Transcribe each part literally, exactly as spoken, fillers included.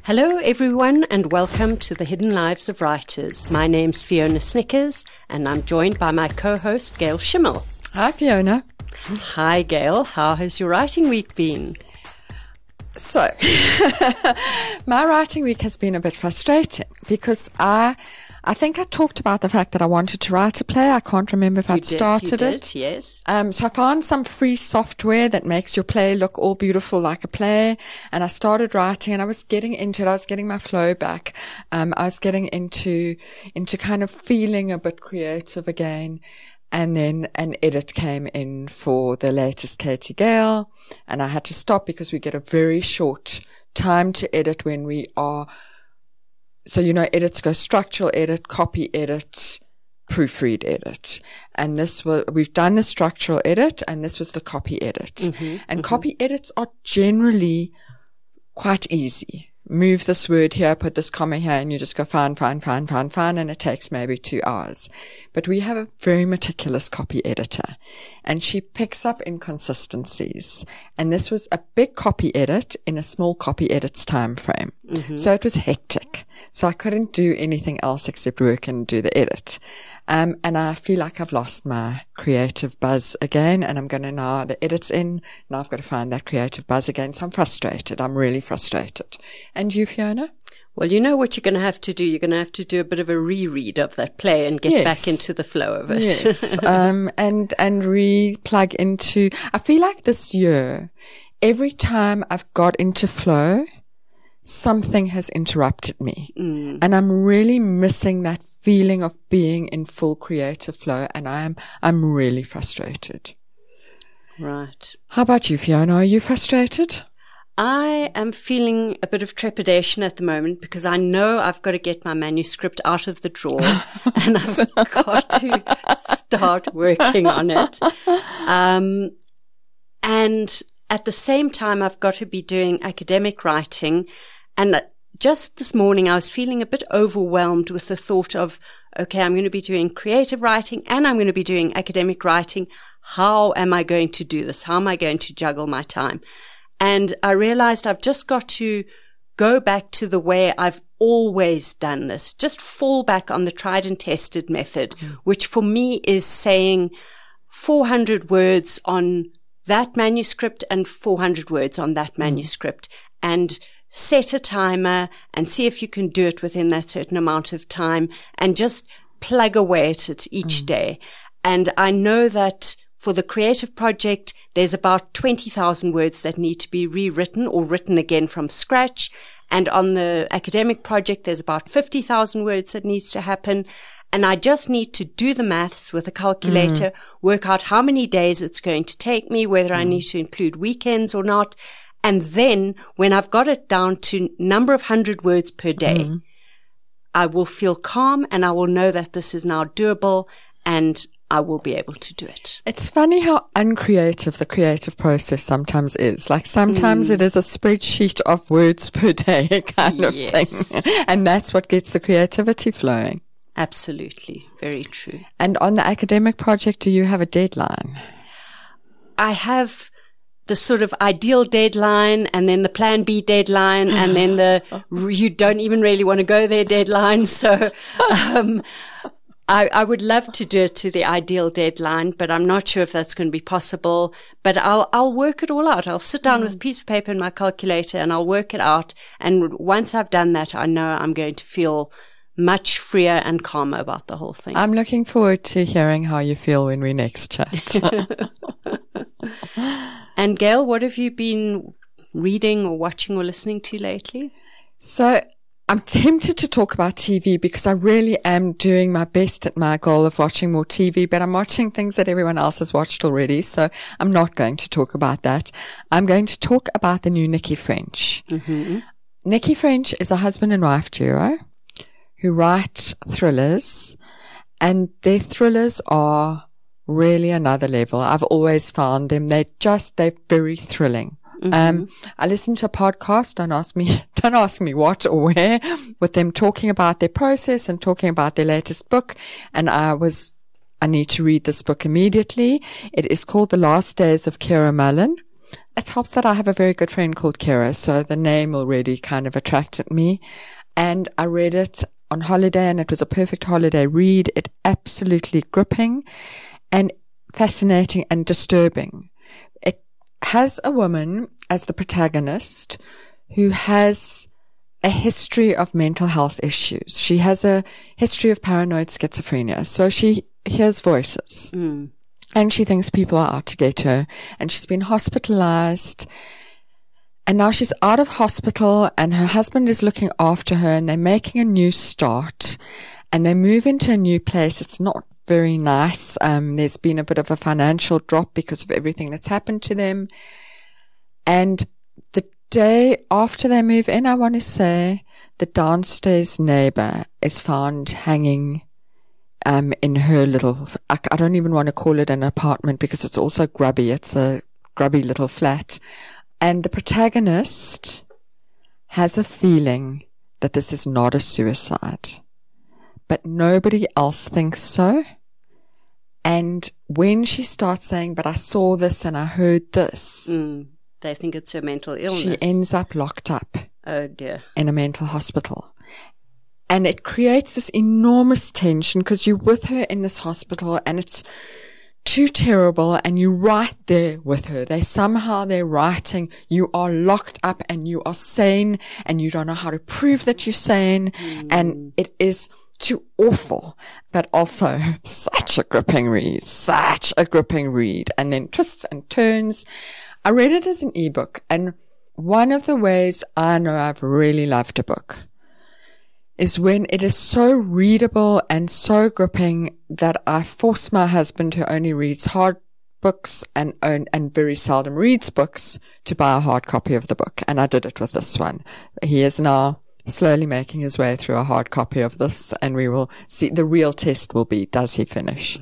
Hello everyone and welcome to the Hidden Lives of Writers. My name's Fiona Snickers and I'm joined by my co-host Gail Schimmel. Hi Fiona. Hi Gail, how has your writing week been? So, my writing week has been a bit frustrating because I I think I talked about the fact that I wanted to write a play. I can't remember if You I'd did, started you did, it. Yes. Um, so I found some free software that makes your play look all beautiful like a play. And I started writing and I was getting into it. I was getting my flow back. Um, I was getting into, into kind of feeling a bit creative again. And then an edit came in for the latest Katie Gale. And I had to stop because we get a very short time to edit when we are. So, you know, edits go structural edit, copy edit, proofread edit. And this was, we've done the structural edit and this was the copy edit. Mm-hmm, and mm-hmm. copy edits are generally quite easy. Move this word here, put this comma here, and you just go fine, fine, fine, fine, fine, and it takes maybe two hours. But we have a very meticulous copy editor, and she picks up inconsistencies. And this was a big copy edit in a small copy edit's time frame. Mm-hmm. So it was hectic. So I couldn't do anything else except work and do the edit. Um, and I feel like I've lost my creative buzz again, and I'm going to now, the edit's in, now I've got to find that creative buzz again. So I'm frustrated. I'm really frustrated. And you, Fiona? Well, you know what you're going to have to do? You're going to have to do a bit of a reread of that play and get yes. back into the flow of it. Yes. um, and, and re-plug into, I feel like this year, every time I've got into flow, something has interrupted me. Mm. And I'm really missing that feeling of being in full creative flow. And I'm, I'm really frustrated. Right. How about you, Fiona? Are you frustrated? I am feeling a bit of trepidation at the moment because I know I've got to get my manuscript out of the drawer and I've got to start working on it. Um, and at the same time, I've got to be doing academic writing. And just this morning, I was feeling a bit overwhelmed with the thought of, okay, I'm going to be doing creative writing and I'm going to be doing academic writing. How am I going to do this? How am I going to juggle my time? And I realized I've just got to go back to the way I've always done this. Just fall back on the tried and tested method, mm. which for me is saying four hundred words on that manuscript and four hundred words on that manuscript. Mm. And set a timer and see if you can do it within that certain amount of time and just plug away at it each mm. day. And I know that for the creative project, there's about twenty thousand words that need to be rewritten or written again from scratch. And on the academic project, there's about fifty thousand words that needs to happen. And I just need to do the maths with a calculator, mm. work out how many days it's going to take me, whether mm. I need to include weekends or not. And then when I've got it down to number of hundred words per day, mm. I will feel calm and I will know that this is now doable and I will be able to do it. It's funny how uncreative the creative process sometimes is. Like sometimes mm. it is a spreadsheet of words per day kind of yes. thing. And that's what gets the creativity flowing. Absolutely. Very true. And on the academic project, do you have a deadline? I have the sort of ideal deadline and then the plan B deadline and then the you don't even really want to go there deadline. So um I, I would love to do it to the ideal deadline, but I'm not sure if that's going to be possible. But I'll, I'll work it all out. I'll sit down mm. with a piece of paper and my calculator and I'll work it out. And once I've done that, I know I'm going to feel much freer and calmer about the whole thing. I'm looking forward to hearing how you feel when we next chat. And Gail, what have you been reading or watching or listening to lately? So, I'm tempted to talk about T V because I really am doing my best at my goal of watching more T V, but I'm watching things that everyone else has watched already, so I'm not going to talk about that. I'm going to talk about the new Nikki French. Mm-hmm. Nikki French is a husband and wife duo who write thrillers, and their thrillers are really another level. I've always found them. They're just, they're very thrilling. Mm-hmm. Um, I listened to a podcast, don't ask me, don't ask me what or where, with them talking about their process and talking about their latest book. And I was, I need to read this book immediately. It is called The Last Days of Kira Mullen. it helps that I have a very good friend called Kira, so the name already kind of attracted me. And I read it on holiday, and it was a perfect holiday read. It absolutely gripping and fascinating and disturbing. It has a woman as the protagonist who has a history of mental health issues. She has a history of paranoid schizophrenia. So she hears voices. Mm. And she thinks people are out to get her. And she's been hospitalized. And now she's out of hospital, and her husband is looking after her, and they're making a new start. And they move into a new place. It's not very nice. Um, there's been a bit of a financial drop because of everything that's happened to them. And the day after they move in, I want to say, the downstairs neighbor is found hanging um in her little, I, I don't even want to call it an apartment because it's also grubby. It's a grubby little flat. And the protagonist has a feeling that this is not a suicide, but nobody else thinks so. And when she starts saying, but I saw this and I heard this, mm, they think it's her mental illness. She ends up locked up. Oh dear. In a mental hospital. And it creates this enormous tension because you're with her in this hospital and it's too terrible, and you're right there with her. They somehow, they're writing, you are locked up and you are sane and you don't know how to prove that you're sane. Mm. And it is too awful, but also such a gripping read, such a gripping read. And then twists and turns. I read it as an ebook, and one of the ways I know I've really loved a book is when it is so readable and so gripping that I force my husband, who only reads hard books and own, and very seldom reads books, to buy a hard copy of the book. And I did it with this one. He is now slowly making his way through a hard copy of this, and we will see. The real test will be, does he finish?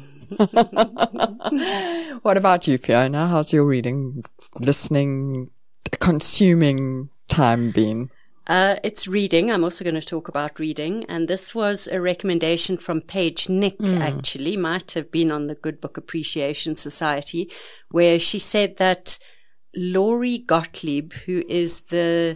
What about you, Fiona? How's your reading, listening, consuming time been? Uh, it's reading. I'm also going to talk about reading. And this was a recommendation from Paige Nick, mm. actually. Might have been on the Good Book Appreciation Society, where she said that Lori Gottlieb, who is the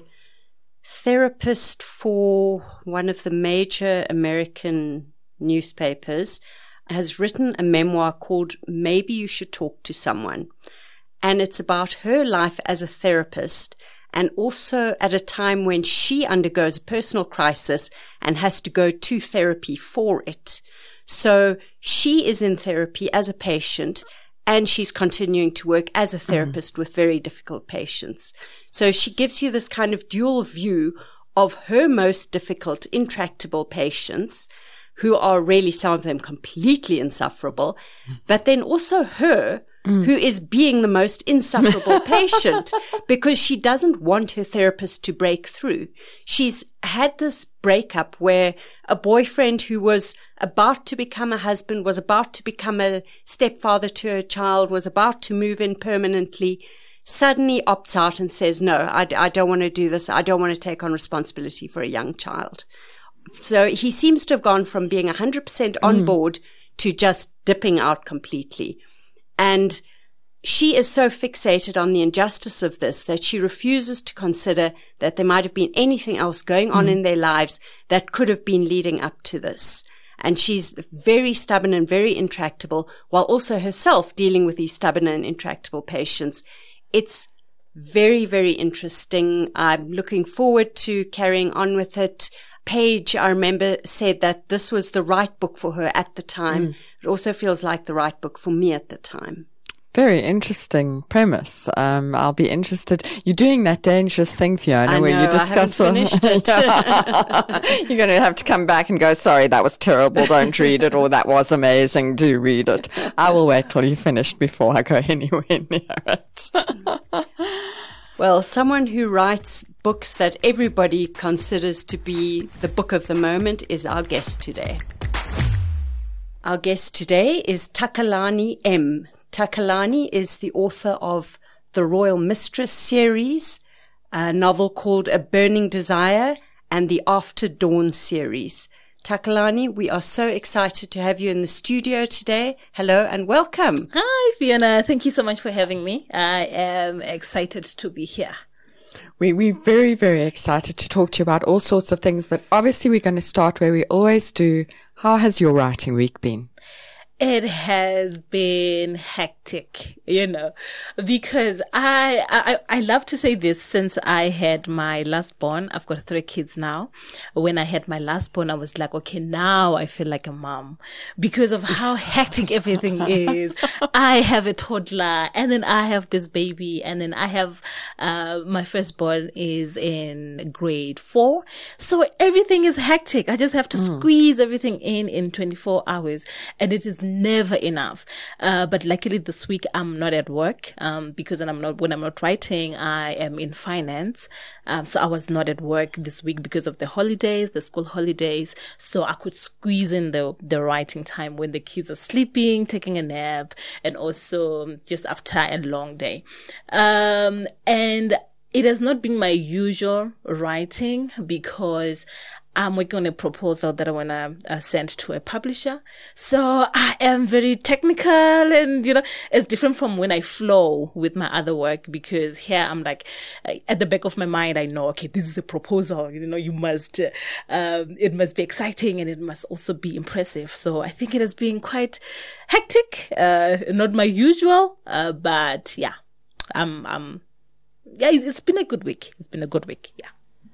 therapist for one of the major American newspapers, has written a memoir called Maybe You Should Talk to Someone. And it's about her life as a therapist, and also at a time when she undergoes a personal crisis and has to go to therapy for it. So she is in therapy as a patient, and she's continuing to work as a therapist mm. with very difficult patients. So she gives you this kind of dual view of her most difficult, intractable patients, who are really, some of them, completely insufferable, but then also her, mm. who is being the most insufferable patient because she doesn't want her therapist to break through. She's had this breakup where a boyfriend who was about to become a husband, was about to become a stepfather to her child, was about to move in permanently, suddenly opts out and says, no, I, I don't want to do this. I don't want to take on responsibility for a young child. So he seems to have gone from being one hundred percent on mm. board to just dipping out completely. And she is so fixated on the injustice of this that she refuses to consider that there might have been anything else going on mm. in their lives that could have been leading up to this. And she's very stubborn and very intractable, while also herself dealing with these stubborn and intractable patients. It's very, very interesting. I'm looking forward to carrying on with it. Paige, I remember, said that this was the right book for her at the time. Mm. It also feels like the right book for me at the time. Very interesting premise. Um, I'll be interested. You're doing that dangerous thing, Fiona, I where know, you discuss. I haven't finished it. You're going to have to come back and go, sorry, that was terrible. Don't read it. Or that was amazing. Do read it. I will wait till you finished before I go anywhere near it. Well, someone who writes books that everybody considers to be the book of the moment is our guest today. Our guest today is Takalani M. Takalani is the author of the Royal Mistress series, a novel called A Burning Desire, and the After Dawn series. Takalani, we are so excited to have you in the studio today. Hello and welcome. Hi, Fiona. Thank you so much for having me. I am excited to be here. We, we're very, very excited to talk to you about all sorts of things, but obviously we're going to start where we always do. How has your writing week been? It has been hectic, you know, because I, I, I love to say this since I had my last born. I've got three kids now. When I had my last born, I was like, okay, now I feel like a mom because of how hectic everything is. I have a toddler and then I have this baby and then I have, uh, my firstborn is in grade four. So everything is hectic. I just have to mm. squeeze everything in in twenty-four hours and it is never enough. Uh, but luckily this week I'm not at work, um, because when I'm not, when I'm not writing, I am in finance. Um, so I was not at work this week because of the holidays, the school holidays. So I could squeeze in the, the writing time when the kids are sleeping, taking a nap, and also just after a long day. Um, and it has not been my usual writing because I'm working on a proposal that I want to uh, send to a publisher. So I am very technical and, you know, it's different from when I flow with my other work because here I'm like, at the back of my mind, I know, okay, this is a proposal, you know, you must, uh, um, it must be exciting and it must also be impressive. So I think it has been quite hectic, uh, not my usual, uh, but yeah, I'm, I'm, yeah, it's been a good week. It's been a good week. Yeah.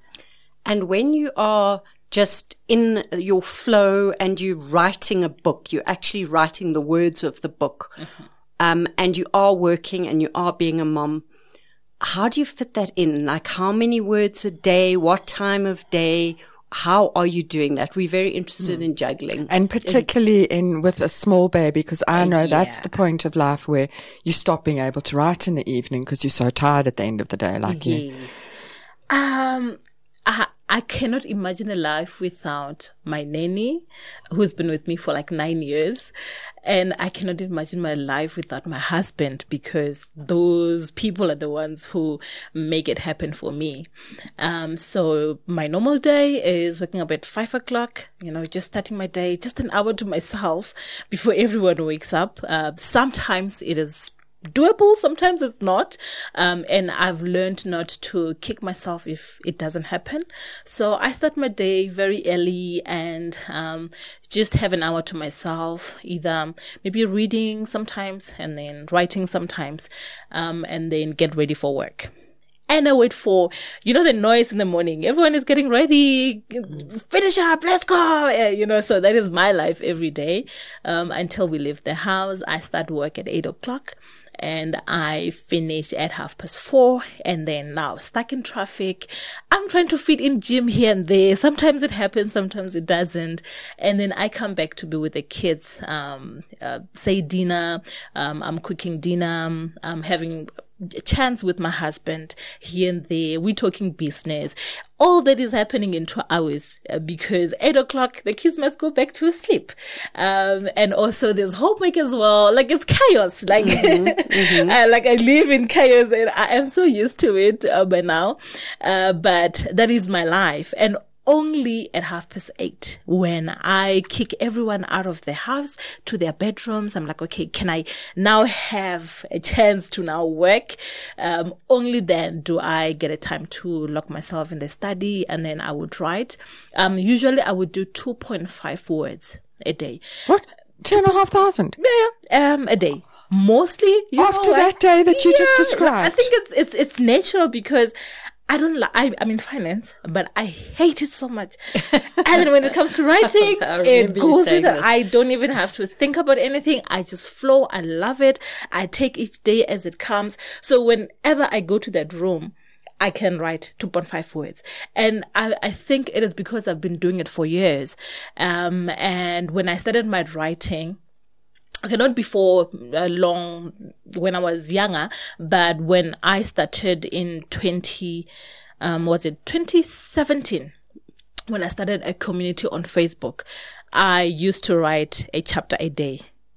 And when you are just in your flow and you're writing a book, you're actually writing the words of the book, mm-hmm. um, and you are working and you are being a mom, how do you fit that in? Like how many words a day? What time of day? How are you doing that? We're very interested mm. in juggling. And particularly in with a small baby, because I know yeah. that's the point of life where you stop being able to write in the evening because you're so tired at the end of the day, like yes. you. Um, I, I cannot imagine a life without my nanny, who's been with me for like nine years. And I cannot imagine my life without my husband because those people are the ones who make it happen for me. Um, so my normal day is waking up at five o'clock, you know, just starting my day, just an hour to myself before everyone wakes up. Uh, sometimes it is doable, sometimes it's not. Um, and I've learned not to kick myself if it doesn't happen. So I start my day very early and, um, just have an hour to myself, either maybe reading sometimes and then writing sometimes, um, and then get ready for work. And I wait for, you know, the noise in the morning. Everyone is getting ready. Finish up. Let's go. Uh, you know, so that is my life every day. Um, until we leave the house. I start work at eight o'clock and I finish at half past four. And then now stuck in traffic. I'm trying to fit in gym here and there. Sometimes it happens. Sometimes it doesn't. And then I come back to be with the kids. Um, uh, say dinner. Um, I'm cooking dinner. I'm having a chance with my husband here and there. We're talking business. All that is happening in two hours uh, because eight o'clock, the kids must go back to sleep. Um, and also there's homework as well. Like it's chaos. Like, mm-hmm, mm-hmm. I, like I live in chaos and I am so used to it uh, by now. Uh, but that is my life. And only at half past eight when I kick everyone out of the house to their bedrooms. I'm like, okay, can I now have a chance to now work? Um, only then do I get a time to lock myself in the study and then I would write. Um, usually I would do two point five words a day. What? Two and a half thousand? Yeah, um, a day. Mostly, you after know, that day that you yeah, just described. I think it's, it's, it's natural because I don't like, I, I'm in finance, but I hate it so much. And then when it comes to writing, it goes with it. I don't even have to think about anything. I just flow. I love it. I take each day as it comes. So whenever I go to that room, I can write two point five words. And I, I think it is because I've been doing it for years. Um, and when I started my writing, okay, not before uh, long, when I was younger, but when I started in twenty, um, was it twenty seventeen? When I started a community on Facebook, I used to write a chapter a day.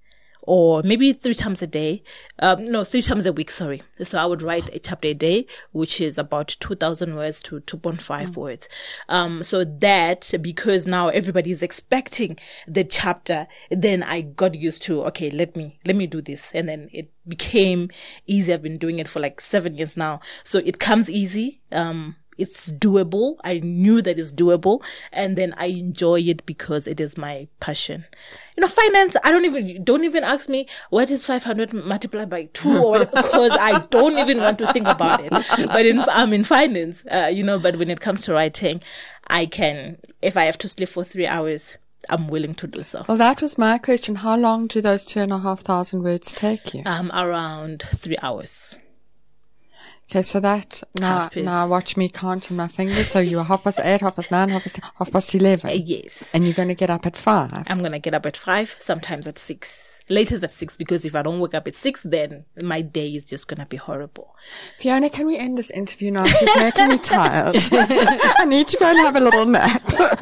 or maybe three times a day. Um, no, three times a week, sorry. So I would write a chapter a day, which is about two thousand words to two point five mm. words. Um, so that, because now everybody is expecting the chapter, then I got used to, okay, let me, let me do this. And then it became easy. I've been doing it for like seven years now. So it comes easy. Um, It's doable. I knew that it's doable. And then I enjoy it because it is my passion. You know, finance, I don't even, don't even ask me what is five hundred multiplied by two or whatever, because I don't even want to think about it. But in, I'm in finance, uh, you know, but when it comes to writing, I can, if I have to sleep for three hours, I'm willing to do so. Well, that was my question. How long do those two and a half thousand words take you? Um, around three hours. Okay, so that, now, now watch me count on my fingers. So you are half past eight, half past nine, half past, half past eleven. Uh, yes. And you're going to get up at five. I'm going to get up at five, sometimes at six. Latest at six, because if I don't wake up at six, then my day is just going to be horrible. Fiona, can we end this interview now? She's making me tired. I need to go and have a little nap.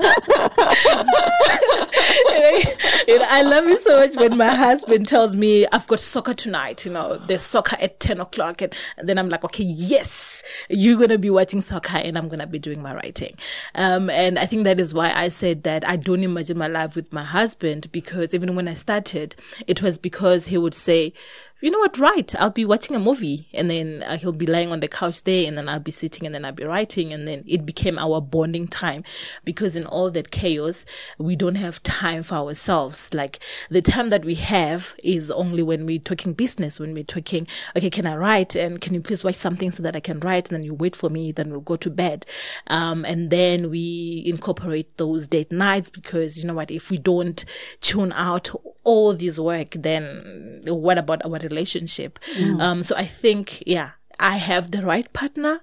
You know, I love it so much when my husband tells me, I've got soccer tonight, you know, there's soccer at ten o'clock. And, and then I'm like, okay, yes, you're going to be watching soccer and I'm going to be doing my writing. Um, and I think that is why I said that I don't imagine my life with my husband, because even when I started, it was because he would say, you know what, right, I'll be watching a movie, and then uh, he'll be lying on the couch there, and then I'll be sitting, and then I'll be writing, and then it became our bonding time, because in all that chaos, we don't have time for ourselves. Like, the time that we have is only when we're talking business, when we're talking, okay, can I write, and can you please watch something so that I can write, and then you wait for me, then we'll go to bed. Um, and then we incorporate those date nights, because, you know what, if we don't tune out all this work, then what about our relationship? Mm. Um, so I think, yeah, I have the right partner,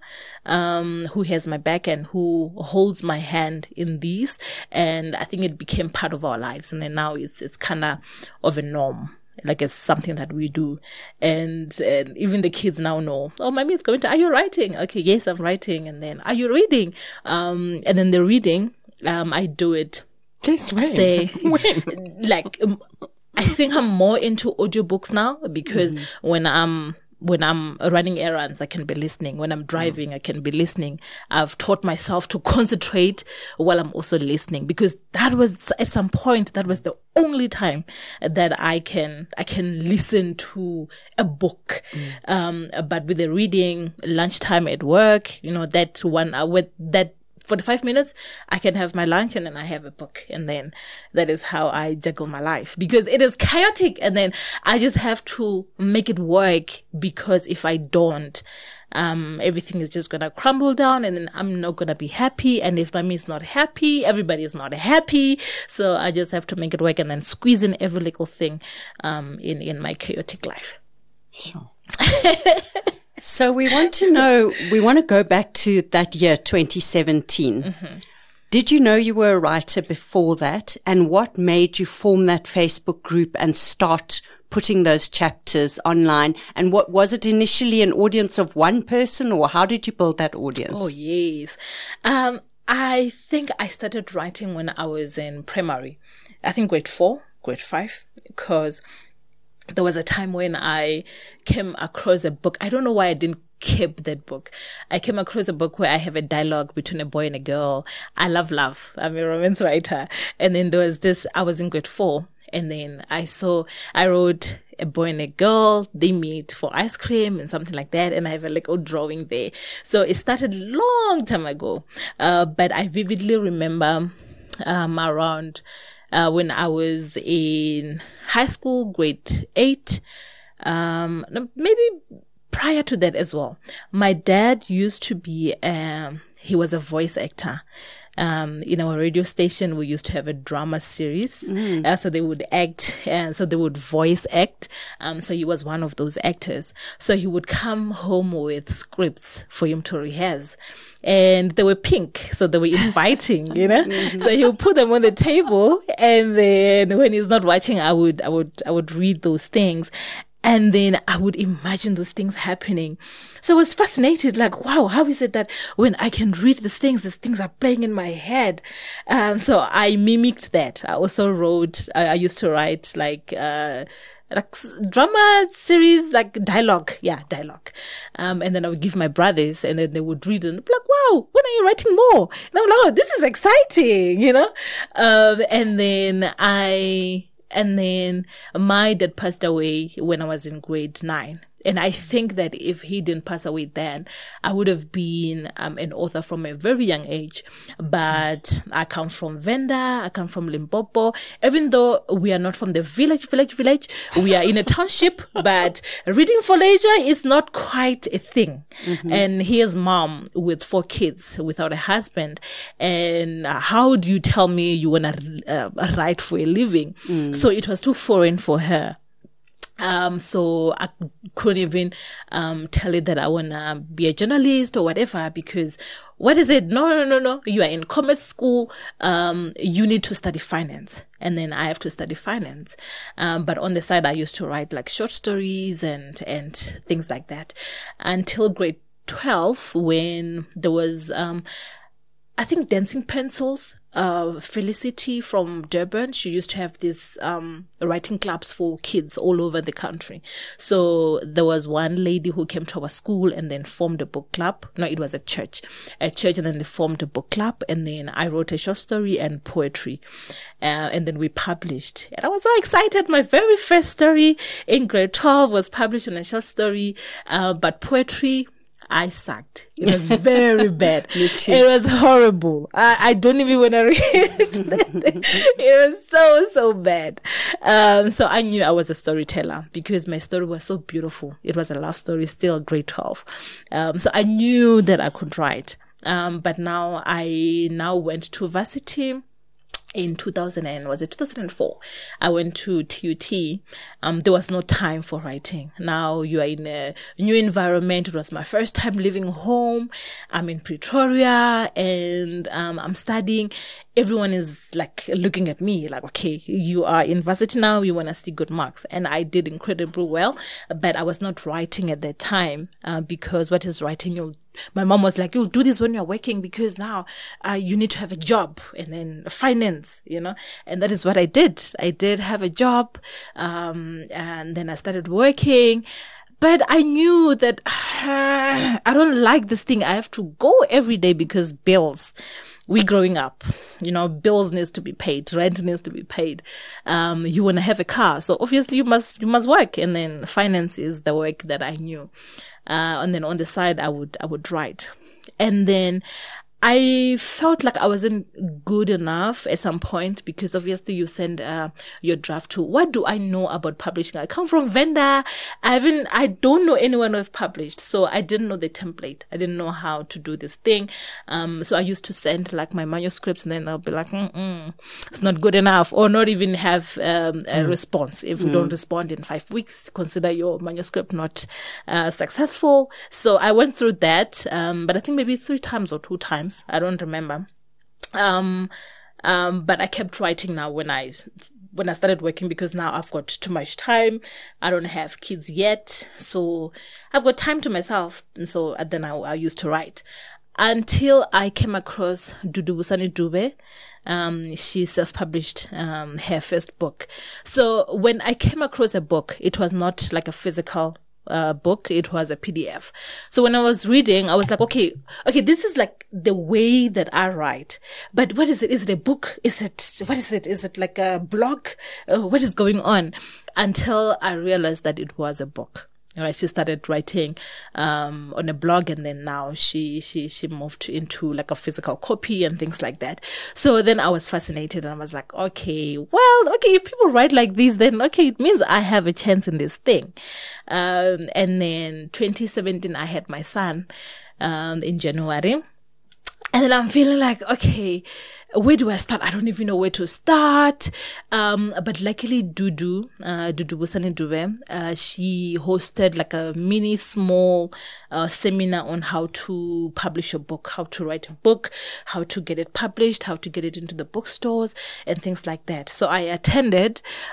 um, who has my back and who holds my hand in these. And I think it became part of our lives. And then now it's, it's kind of of a norm. Like, it's something that we do. And, and even the kids now know, oh, mommy is going to, are you writing? Okay. Yes, I'm writing. And then, are you reading? Um, and then the reading, um, I do it. Just when? Say, when? Like, um, I think I'm more into audiobooks now, because mm. when I'm, when I'm running errands, I can be listening. When I'm driving, mm. I can be listening. I've taught myself to concentrate while I'm also listening, because that was, at some point, that was the only time that I can, I can listen to a book. Mm. Um, but with the reading, lunchtime at work, you know, that one hour, that forty-five minutes, I can have my lunch and then I have a book. And then that is how I juggle my life, because it is chaotic. And then I just have to make it work, because if I don't, um, everything is just going to crumble down, and then I'm not going to be happy. And if mommy is not happy, everybody is not happy. So I just have to make it work and then squeeze in every little thing, um, in, in my chaotic life. Sure. So we want to know, we want to go back to that year, twenty seventeen. Mm-hmm. Did you know you were a writer before that? And what made you form that Facebook group and start putting those chapters online? And what was it initially, an audience of one person, or how did you build that audience? Oh, yes. Um, I think I started writing when I was in primary. I think grade four, grade five, because there was a time when I came across a book. I don't know why I didn't keep that book. I came across a book where I have a dialogue between a boy and a girl. I love love. I'm a romance writer. And then there was this, I was in grade four. And then I saw, I wrote a boy and a girl, they meet for ice cream and something like that. And I have a little drawing there. So it started a long time ago. Uh, but I vividly remember, um, around, Uh, when I was in high school, grade eight, um, maybe prior to that as well. My dad used to be, um, he was a voice actor. Um, in our radio station, we used to have a drama series. Mm. Uh, so they would act, and so they would voice act. Um, so he was one of those actors. So he would come home with scripts for him to rehearse. And they were pink, so they were inviting, you know. Mm-hmm. So he would put them on the table, and then when he's not watching, I would, I would, I would read those things, and then I would imagine those things happening. So I was fascinated, like, wow, how is it that when I can read these things, these things are playing in my head? Um, so I mimicked that. I also wrote, I, I used to write like, uh, like drama series, like dialogue. Yeah, dialogue. Um, and then I would give my brothers, and then they would read and be like, wow, when are you writing more? And I'm like, oh, this is exciting, you know? Um, and then I, and then my dad passed away when I was in grade nine. And I think that if he didn't pass away then, I would have been um, an author from a very young age. But I come from Venda, I come from Limpopo. Even though we are not from the village, village, village, we are in a township, but reading for leisure is not quite a thing. Mm-hmm. And here's mom with four kids without a husband. And how do you tell me you want to uh, write for a living? Mm. So it was too foreign for her. Um, so I couldn't even, um, tell it that I want to be a journalist or whatever, because what is it? No, no, no, no. You are in commerce school. Um, you need to study finance. And then I have to study finance. Um, but on the side, I used to write like short stories and, and things like that until grade twelve, when there was, um, I think Dancing Pencils. Uh, Felicity from Durban, she used to have these, um, writing clubs for kids all over the country. So there was one lady who came to our school and then formed a book club. No, it was a church, a church, and then they formed a book club. And then I wrote a short story and poetry. Uh, and then we published. And I was so excited. My very first story in grade twelve was published in a short story, uh, but poetry, I sucked. It was very bad. Me too. It was horrible. I, I don't even want to read it. It was so, so bad. Um, so I knew I was a storyteller because my story was so beautiful. It was a love story, still grade twelve. Um, so I knew that I could write. Um, but now I now went to varsity. In two thousand, was it two thousand four? I went to T U T. Um, there was no time for writing. Now you are in a new environment. It was my first time leaving home. I'm in Pretoria and, um, I'm studying. Everyone is like looking at me like, okay, you are in varsity now. You want to see good marks. And I did incredibly well, but I was not writing at that time, uh, because what is writing? You'll My mom was like, you'll do this when you're working because now, uh, you need to have a job and then finance, you know, and that is what I did. I did have a job. Um, and then I started working, but I knew that uh, I don't like this thing. I have to go every day because bills. We growing up, you know, bills needs to be paid, rent needs to be paid. Um, you want to have a car. So obviously you must, you must work. And then finance is the work that I knew. Uh, and then on the side, I would, I would write. And then I felt like I wasn't good enough at some point because obviously you send uh, your draft to, what do I know about publishing? I come from Venda. I haven't, I don't know anyone who have published. So I didn't know the template. I didn't know how to do this thing. Um, so I used to send like my manuscripts and then I'll be like, mm-mm, it's not good enough, or not even have um, a mm. response. If you mm. don't respond in five weeks, consider your manuscript not uh, successful. So I went through that, um, but I think maybe three times or two times. I don't remember. Um, um, but I kept writing now when I, when I started working, because now I've got too much time. I don't have kids yet. So I've got time to myself. And so then I, I used to write until I came across Dudubusani Dube. Um, she self-published, um, her first book. So when I came across a book, it was not like a physical Uh, book, it was a P D F. So when I was reading, I was like, okay, okay, this is like the way that I write. But what is it? Is it a book? Is it, what is it? Is it like a blog? Uh, what is going on? Until I realized that it was a book. Right, she started writing um on a blog, and then now she she she moved into like a physical copy and things like that. So then I was fascinated, and I was like, okay, well, okay, if people write like this, then okay, it means I have a chance in this thing. Um, and then twenty seventeen, I had my son um in January, and then I'm feeling like, okay, where do I start? I don't even know where to start. Um, but luckily Dudu, uh, Dudu Busani Dube, uh, she hosted like a mini small, uh, seminar on how to publish a book, how to write a book, how to get it published, how to get it into the bookstores and things like that. So I attended,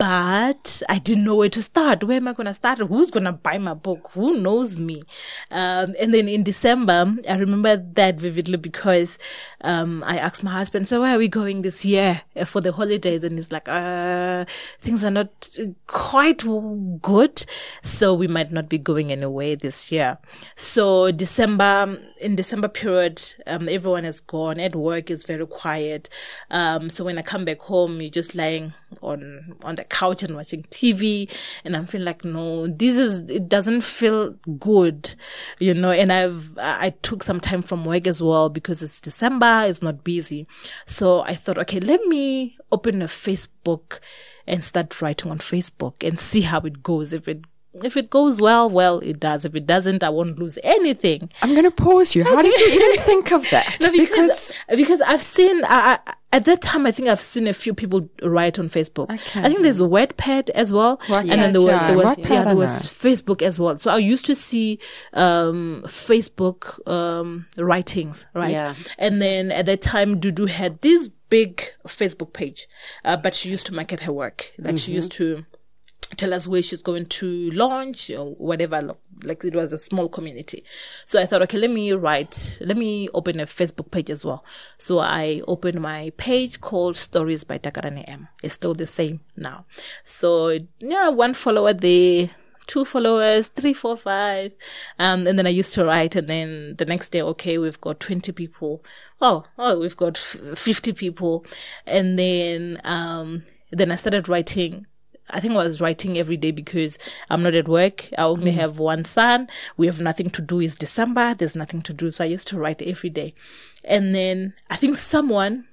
but I didn't know where to start. Where am I going to start? Who's going to buy my book? Who knows me? Um, and then in December, I remember that vividly because um, I asked my husband, so where are we going this year for the holidays? And he's like, uh, things are not quite good, so we might not be going anywhere this year. So December, in December period, um, everyone is gone. At work, it's very quiet. Um, so when I come back home, you're just lying on on the couch and watching T V, and I'm feeling like, no, this is, it doesn't feel good, you know. And I've I took some time from work as well because it's December, it's not busy. So I thought, okay, let me open a Facebook and start writing on Facebook and see how it goes. If it If it goes well, well, it does. If it doesn't, I won't lose anything. I'm going to pause you. How did you even think of that? No, because, because, because I've seen, I, I, at that time, I think I've seen a few people write on Facebook. Okay. I think there's Wattpad as well. What, and yes, then there was, yeah. there was, Wattpad, yeah, there was Facebook as well. So I used to see, um, Facebook, um, writings, right? Yeah. And then at that time, Dudu had this big Facebook page, uh, but she used to market her work. Like mm-hmm. she used to tell us where she's going to launch or whatever. Like it was a small community. So I thought, okay, let me write, let me open a Facebook page as well. So I opened my page called Stories by Takarani M. It's still the same now. So yeah, one follower there, two followers, three, four, five. Um, and then I used to write, and then the next day, okay, we've got twenty people. Oh, oh, we've got fifty people. And then, um, then I started writing. I think I was writing every day because I'm not at work. I only mm. have one son. We have nothing to do. It's December. There's nothing to do. So I used to write every day. And then I think someone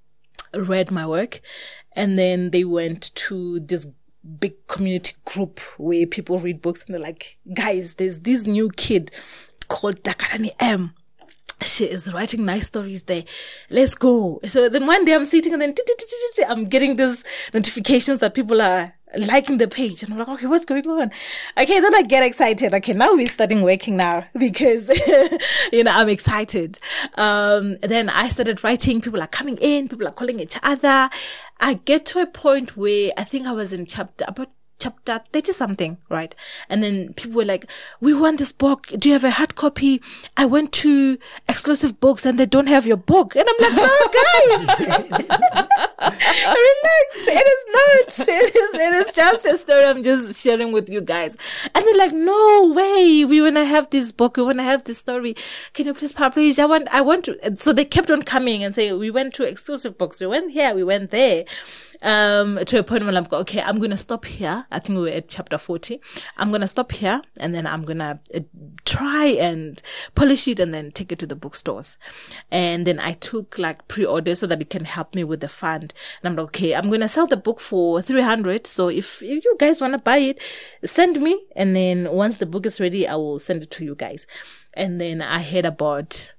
read my work, and then they went to this big community group where people read books, and they're like, guys, there's this new kid called Takarani M. She is writing nice stories there. Let's go. So then one day I'm sitting, and then I'm getting these notifications that people are liking the page. And I'm like, okay, what's going on? Okay, then I get excited. Okay, now we're starting working now because, you know, I'm excited. Um, then I started writing. People are coming in. People are calling each other. I get to a point where I think I was in chapter, about chapter thirty something, right? And then people were like, we want this book. Do you have a hard copy? I went to Exclusive Books and they don't have your book. And I'm like, no, guys, relax. It is not. It is, it is just a story I'm just sharing with you guys. And they're like, no way. We want to have this book. We want to have this story. Can you please publish? I want, I want to. So they kept on coming and saying, we went to Exclusive Books. We went here. We went there. Um, to a point where I'm like, okay, I'm going to stop here. I think we were at chapter forty. I'm going to stop here, and then I'm going to uh, try and polish it and then take it to the bookstores. And then I took like pre-order so that it can help me with the fund. And I'm like, okay, I'm going to sell the book for three hundred. So if, if you guys want to buy it, send me. And then once the book is ready, I will send it to you guys. And then I had about,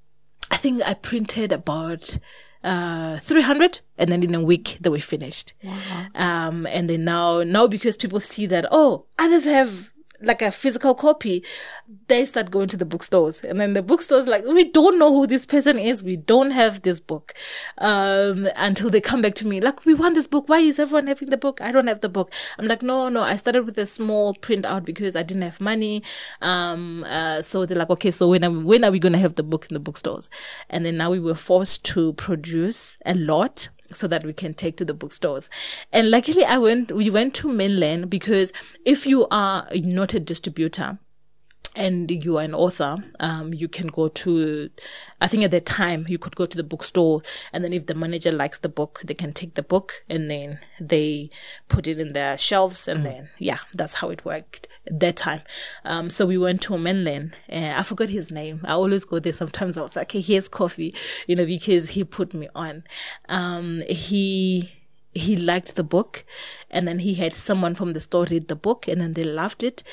I think I printed about Uh, three hundred, and then in a week they were finished. Wow. Um, and then now, now because people see that, oh, others have like a physical copy, they start going to the bookstores, and then the bookstores like, we don't know who this person is. We don't have this book. Um, until they come back to me like, we want this book. Why is everyone having the book? I don't have the book. I'm like, no, no, I started with a small printout because I didn't have money. Um, uh, so they're like, okay, so when are we, when are we going to have the book in the bookstores? And then now we were forced to produce a lot so that we can take to the bookstores. And luckily I went, we went to Mainland, because if you are not a distributor and you are an author, um, you can go to, I think at that time you could go to the bookstore, and then if the manager likes the book, they can take the book and then they put it in their shelves, and mm. then, yeah, that's how it worked at that time. Um, so we went to Mainland, and I forgot his name. I always go there. Sometimes I was like, okay, here's coffee, you know, because he put me on. Um, he, he liked the book, and then he had someone from the store read the book, and then they loved it.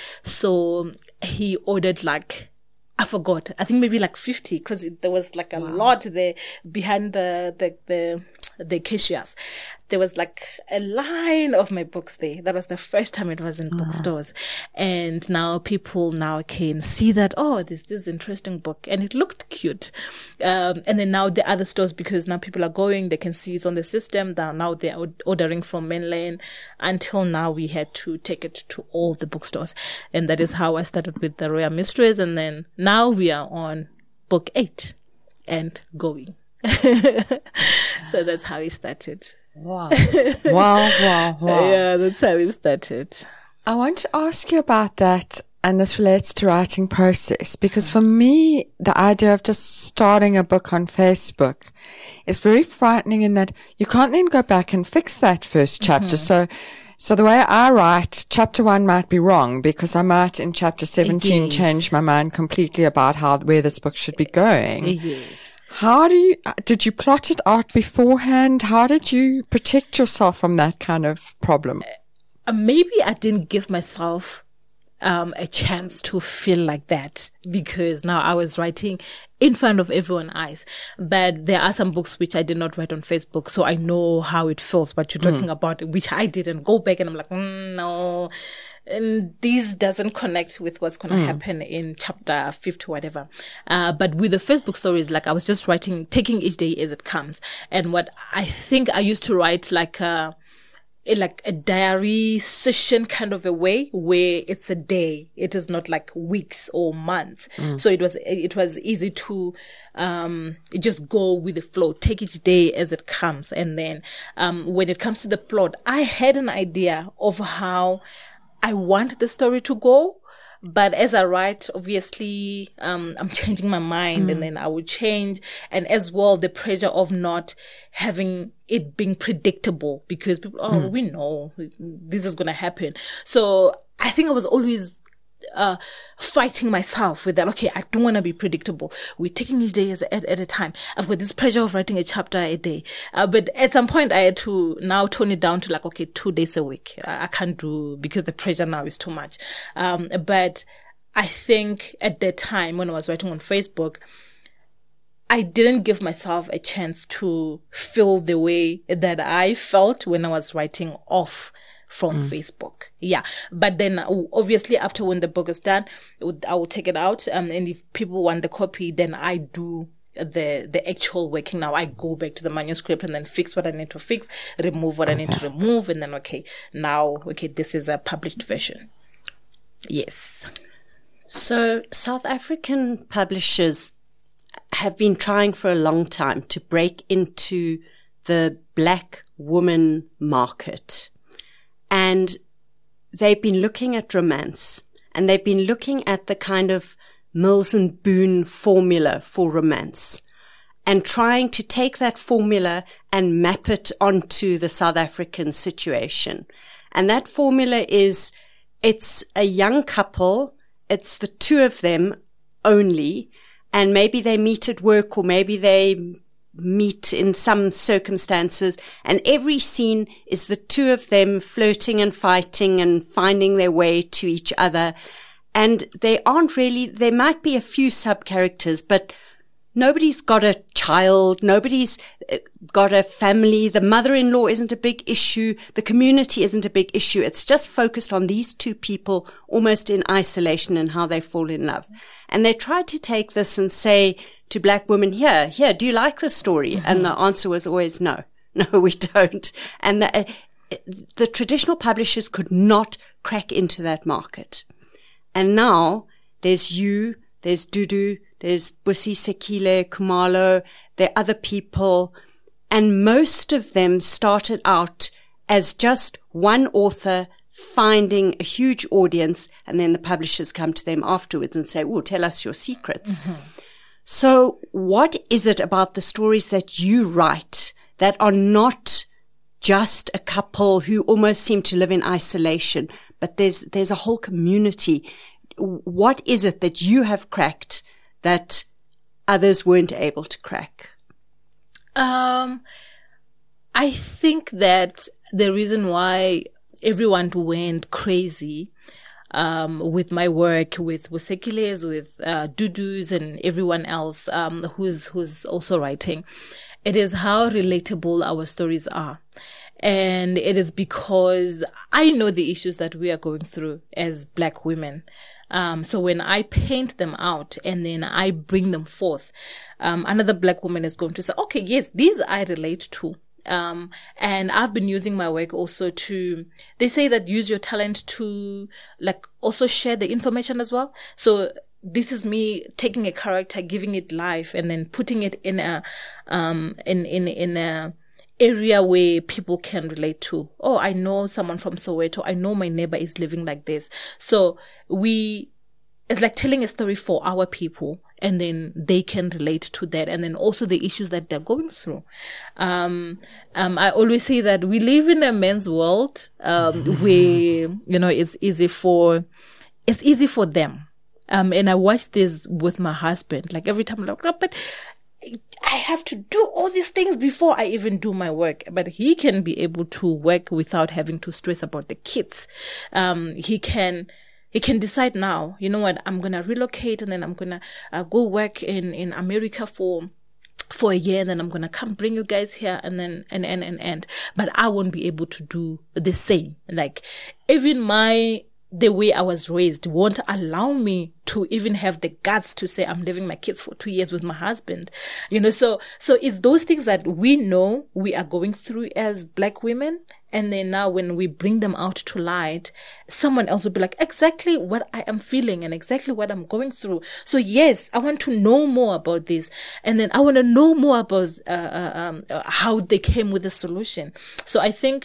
So he ordered like, I forgot, I think maybe like fifty, because there was like a wow. lot there behind the, the, the, the Acacias, there was like a line of my books there. That was the first time it was in Uh-huh. bookstores. And now people now can see that, oh, there's this interesting book. And it looked cute. Um, and then now the other stores, because now people are going, they can see it's on the system. Now, now they're ordering from mainland. Until now, we had to take it to all the bookstores. And that is how I started with The Royal Mistress. And then now we are on book eight and going. So that's how it started. Wow. wow, wow, wow. Yeah, that's how it started. I want to ask you about that, and this relates to writing process, because for me, the idea of just starting a book on Facebook is very frightening in that you can't then go back and fix that first chapter. Mm-hmm. So, so the way I write, chapter one might be wrong because I might in chapter seventeen yes. change my mind completely about how, where this book should be going. Yes. How do you, did you plot it out beforehand? How did you protect yourself from that kind of problem? Uh, maybe I didn't give myself um a chance to feel like that because now I was writing in front of everyone's eyes. But there are some books which I did not write on Facebook, so I know how it feels. But you're talking mm. about which I didn't go back and I'm like, mm, no. And this doesn't connect with what's going to mm. happen in chapter fifty, whatever. Uh, but with the Facebook stories, like I was just writing, taking each day as it comes. And what I think I used to write like a, like a diary session kind of a way where it's a day. It is not like weeks or months. Mm. So it was, it was easy to, um, just go with the flow, take each day as it comes. And then, um, when it comes to the plot, I had an idea of how I want the story to go, but as I write, obviously, um, I'm changing my mind mm. and then I will change. And as well, the pressure of not having it being predictable because people, oh, mm. we know this is going to happen. So I think I was always uh fighting myself with that. Okay, I don't want to be predictable. We're taking each day as a, at, at a time. I've got this pressure of writing a chapter a day. Uh, but at some point I had to now tone it down to like, okay, two days a week. I, I can't do because the pressure now is too much. Um, but I think at that time when I was writing on Facebook, I didn't give myself a chance to feel the way that I felt when I was writing off from mm. Facebook. Yeah. But then obviously after when the book is done, I will take it out. Um, and if people want the copy, then I do the, the actual working. Now I go back to the manuscript and then fix what I need to fix, remove what okay. I need to remove. And then, okay, now, okay, this is a published version. Yes. So South African publishers have been trying for a long time to break into the black woman market. And they've been looking at romance, and they've been looking at the kind of Mills and Boon formula for romance and trying to take that formula and map it onto the South African situation. And that formula is, it's a young couple, it's the two of them only, and maybe they meet at work or maybe they meet in some circumstances, and every scene is the two of them flirting and fighting and finding their way to each other. And they aren't really, there might be a few sub-characters, but nobody's got a child, nobody's got a family, the mother-in-law isn't a big issue, the community isn't a big issue. It's just focused on these two people almost in isolation and how they fall in love. And they tried to take this and say to black women, here, here, do you like the story? Mm-hmm. And the answer was always no, no, we don't. And the, uh, the traditional publishers could not crack into that market. And now there's you, there's Dudu, there's Busi Sekile, Kumalo, there are other people, and most of them started out as just one author finding a huge audience, and then the publishers come to them afterwards and say, oh, tell us your secrets. Mm-hmm. So what is it about the stories that you write that are not just a couple who almost seem to live in isolation, but there's there's a whole community? What is it that you have cracked that others weren't able to crack? Um, I think that the reason why everyone went crazy um, with my work, with Wusekiles, with uh, Dudus and everyone else um, who's who's also writing, it is how relatable our stories are. And it is because I know the issues that we are going through as Black women. Um, so when I paint them out and then I bring them forth, um, another Black woman is going to say, okay, yes, these I relate to. Um, and I've been using my work also to, they say that use your talent to like also share the information as well. So this is me taking a character, giving it life, and then putting it in a, um, in, in, in a, area where people can relate to. Oh, I know someone from Soweto. I know my neighbor is living like this. So we, it's like telling a story for our people, and then they can relate to that. And then also the issues that they're going through. Um, um, I always say that we live in a men's world, um, where, you know, it's easy for, it's easy for them. Um, and I watch this with my husband. Like every time I'm like, oh, but I have to do all these things before I even do my work. But he can be able to work without having to stress about the kids. Um, he can, he can decide now, you know what, I'm going to relocate and then I'm going to uh, go work in, in America for, for a year, and then I'm going to come bring you guys here, and then, and, and, and, and, but I won't be able to do the same. Like even my, the way I was raised won't allow me to even have the guts to say I'm leaving my kids for two years with my husband. You know, so, so it's those things that we know we are going through as Black women. And then now when we bring them out to light, someone else will be like, exactly what I am feeling and exactly what I'm going through. So yes, I want to know more about this. And then I want to know more about, uh, uh, um, uh, how they came with the solution. So I think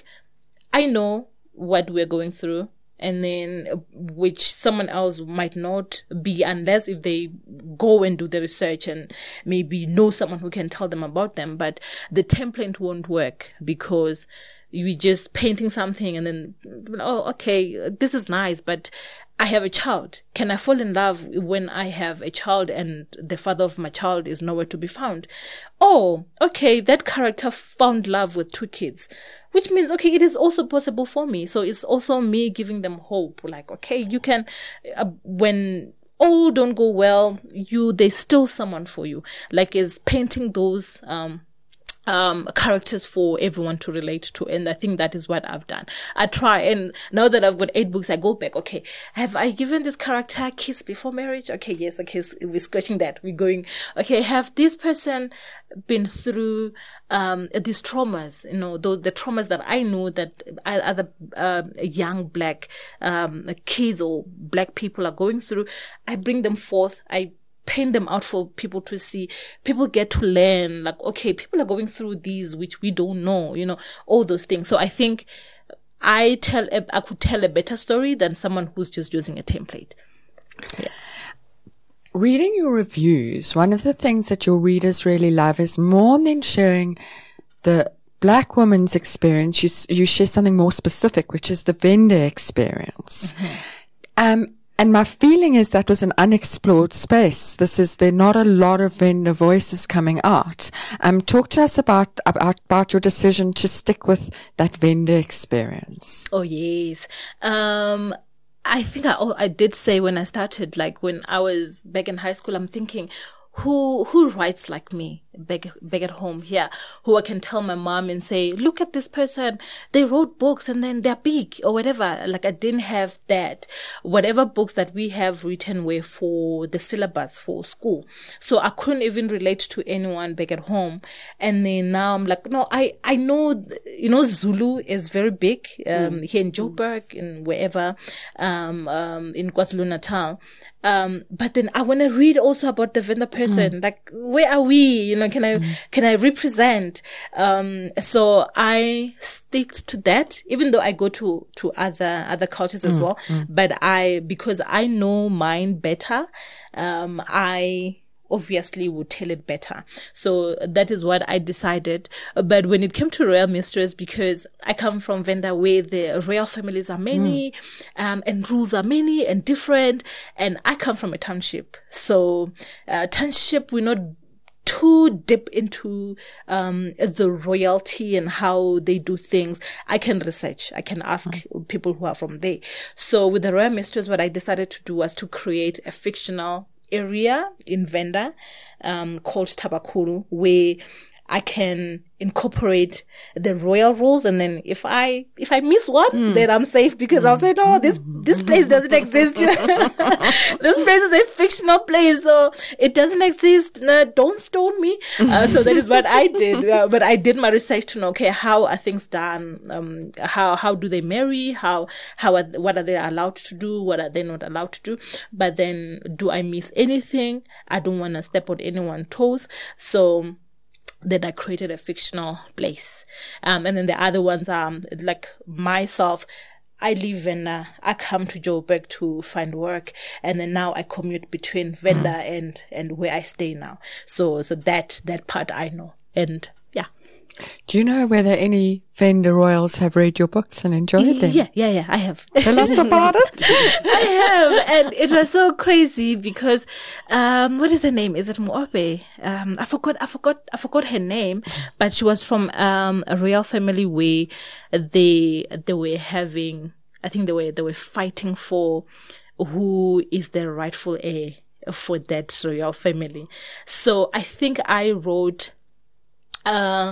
I know what we're going through. And then, which someone else might not be, unless if they go and do the research and maybe know someone who can tell them about them. But the template won't work because you're just painting something and then, oh, okay, this is nice, but I have a child. Can I fall in love when I have a child and the father of my child is nowhere to be found? Oh, okay, that character found love with two kids. Which means, okay, it is also possible for me. So it's also me giving them hope. Like, okay, you can, uh, when all don't go well, you, there's still someone for you. Like, is painting those, um, um, characters for everyone to relate to. And I think that is what I've done. I try, and now that I've got eight books, I go back, okay, have I given this character a kiss before marriage? Okay, yes, okay, so we're scratching that. We're going, okay, have this person been through, um, these traumas, you know, the, the traumas that I know that other, uh, young Black, um, kids or Black people are going through. I bring them forth. I paint them out for people to see. People get to learn, like, okay, people are going through these, which we don't know, you know, all those things. So I think I tell, I could tell a better story than someone who's just using a template. Yeah. Reading your reviews, one of the things that your readers really love is more than sharing the Black woman's experience, you, you share something more specific, which is the vendor experience. Mm-hmm. Um, And my feeling is that was an unexplored space. This is, there are not a lot of vendor voices coming out. Um, talk to us about, about, about your decision to stick with that vendor experience. Oh, yes. Um, I think I, I did say when I started, like when I was back in high school, I'm thinking, who, who writes like me back, back at home here, who I can tell my mom and say, look at this person. They wrote books and then they're big or whatever. Like I didn't have that. Whatever books that we have written were for the syllabus for school. So I couldn't even relate to anyone back at home. And then now I'm like, no, I, I know, you know, Zulu is very big, um, mm. here in Joburg and wherever, um, um, in KwaZulu-Natal. Um, but then I want to read also about the vendor person. Mm. Like, where are we? You know, can I, mm. can I represent? Um, so I stick to that, even though I go to, to other, other cultures mm. as well. Mm. But I, because I know mine better, um, I, obviously would tell it better. So that is what I decided. But when it came to royal mistress, because I come from Venda where the royal families are many, mm. um, and rules are many and different. And I come from a township. So, uh, township, we're not too deep into, um, the royalty and how they do things. I can research. I can ask mm. people who are from there. So with the royal mistress, what I decided to do was to create a fictional area in Venda, um, called Tabakuru, where I can incorporate the royal rules, and then if I if I miss one, mm. then I'm safe, because mm. I'll say, no, this this place doesn't exist. You know? This place is a fictional place, so it doesn't exist. No, don't stone me. Uh, so that is what I did. Uh, but I did my research to know, okay, how are things done? Um, how how do they marry? How how are, what are they allowed to do? What are they not allowed to do? But then, do I miss anything? I don't want to step on anyone's toes, so then I created a fictional place. Um, and then the other ones are um, like myself. I live in, uh, I come to Joburg to find work, and then now I commute between Venda mm. and, and where I stay now. So, so that, that part I know. And yeah. Do you know whether any Venda royals have read your books and enjoyed them? Yeah, yeah, yeah, I have. Tell us about it. I have. And it was so crazy because, um, what is her name? Is it Moabe? Um, I forgot, I forgot, I forgot her name, but she was from, um, a royal family where they, they were having, I think they were, they were fighting for who is the rightful heir for that royal family. So I think I wrote, uh,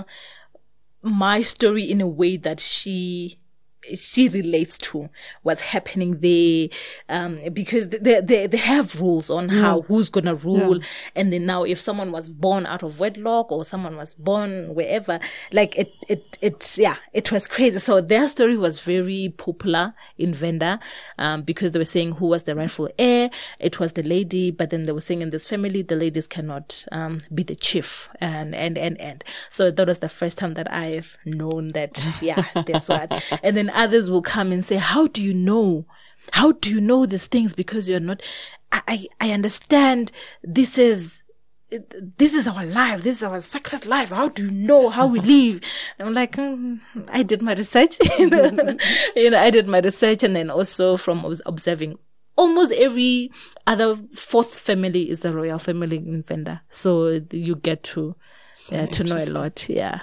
my story in a way that she she relates to what's happening there, um, because they, they, they have rules on yeah. how, who's gonna rule. Yeah. And then now if someone was born out of wedlock or someone was born wherever, like it, it, it's, yeah, it was crazy. So their story was very popular in Venda, um, because they were saying who was the rightful heir. It was the lady, but then they were saying in this family, the ladies cannot, um, be the chief, and, and, and, and. So that was the first time that I've known that, yeah, that's what. And then others will come and say, how do you know? How do you know these things? Because you're not, I, I understand this is, this is our life. This is our sacred life. How do you know how we live? And I'm like, mm, I did my research. you know, you know, I did my research, and then also from observing almost every other fourth family is a royal family in Venda. So you get to, so uh, to know a lot. Yeah.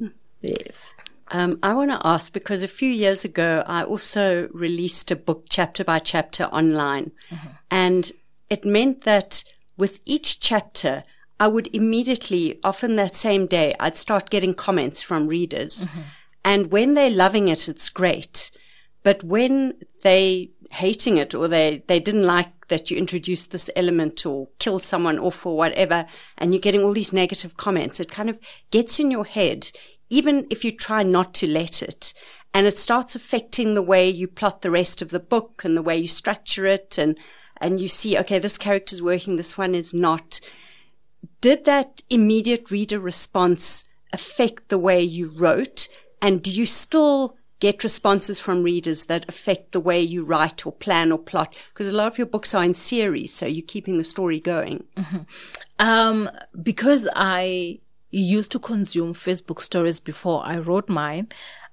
Yes. Um, I want to ask, because a few years ago, I also released a book chapter by chapter online. Mm-hmm. And it meant that with each chapter, I would immediately, often that same day, I'd start getting comments from readers. Mm-hmm. And when they're loving it, it's great. But when they hating it, or they, they didn't like that you introduced this element or kill someone off or whatever, and you're getting all these negative comments, it kind of gets in your head, even if you try not to let it. And it starts affecting the way you plot the rest of the book and the way you structure it. And, and you see, okay, this character's working, this one is not. Did that immediate reader response affect the way you wrote? And do you still get responses from readers that affect the way you write or plan or plot? Because a lot of your books are in series, so you're keeping the story going. Mm-hmm. Um, because I used to consume Facebook stories before I wrote mine,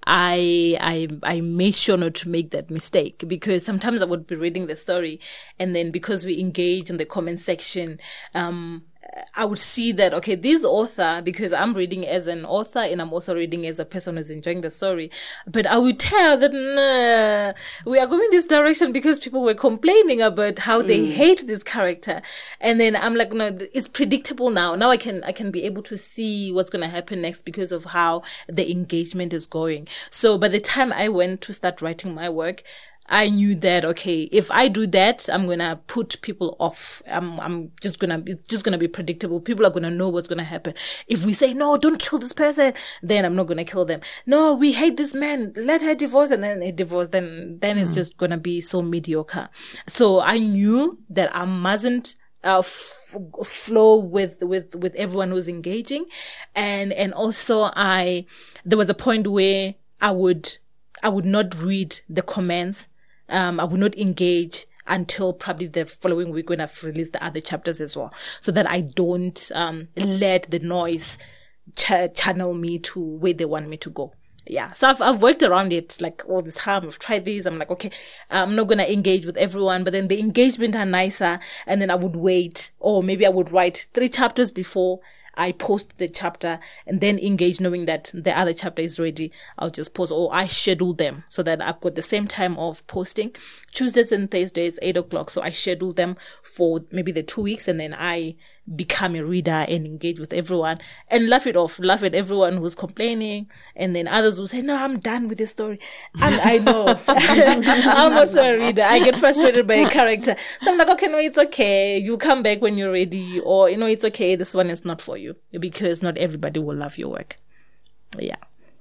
I, I, I made sure not to make that mistake, because sometimes I would be reading the story, and then because we engage in the comment section, um, I would see that, okay, this author, because I'm reading as an author and I'm also reading as a person who's enjoying the story, but I would tell that, nah, we are going this direction because people were complaining about how they mm. hate this character. And then I'm like, no, it's predictable now. Now I can, I can be able to see what's going to happen next because of how the engagement is going. So by the time I went to start writing my work, I knew that, okay, if I do that, I'm going to put people off. I'm, I'm just going to, it's just going to be predictable. People are going to know what's going to happen. If we say, no, don't kill this person, then I'm not going to kill them. No, we hate this man. Let her divorce, and then they divorce. Then, then mm. it's just going to be so mediocre. So I knew that I mustn't Uh, f- flow with, with, with everyone who's engaging. And, and also I, there was a point where I would, I would not read the comments. Um, I would not engage until probably the following week when I've released the other chapters as well, so that I don't, um, let the noise ch- channel me to where they want me to go. Yeah. So I've, I've worked around it like all this time. I've tried this. I'm like, okay, I'm not going to engage with everyone, but then the engagement are nicer. And then I would wait, or maybe I would write three chapters before I post the chapter, and then engage, knowing that the other chapter is ready. I'll just post, or I schedule them so that I've got the same time of posting, Tuesdays and Thursdays, eight o'clock. So I schedule them for maybe the two weeks, and then I become a reader and engage with everyone and laugh it off, laugh at everyone who's complaining. And then others will say, no, I'm done with this story. And I know. I'm also a reader. I get frustrated by a character. So I'm like, okay, no, it's okay. You come back when you're ready. Or, you know, it's okay. This one is not for you, because not everybody will love your work. Yeah.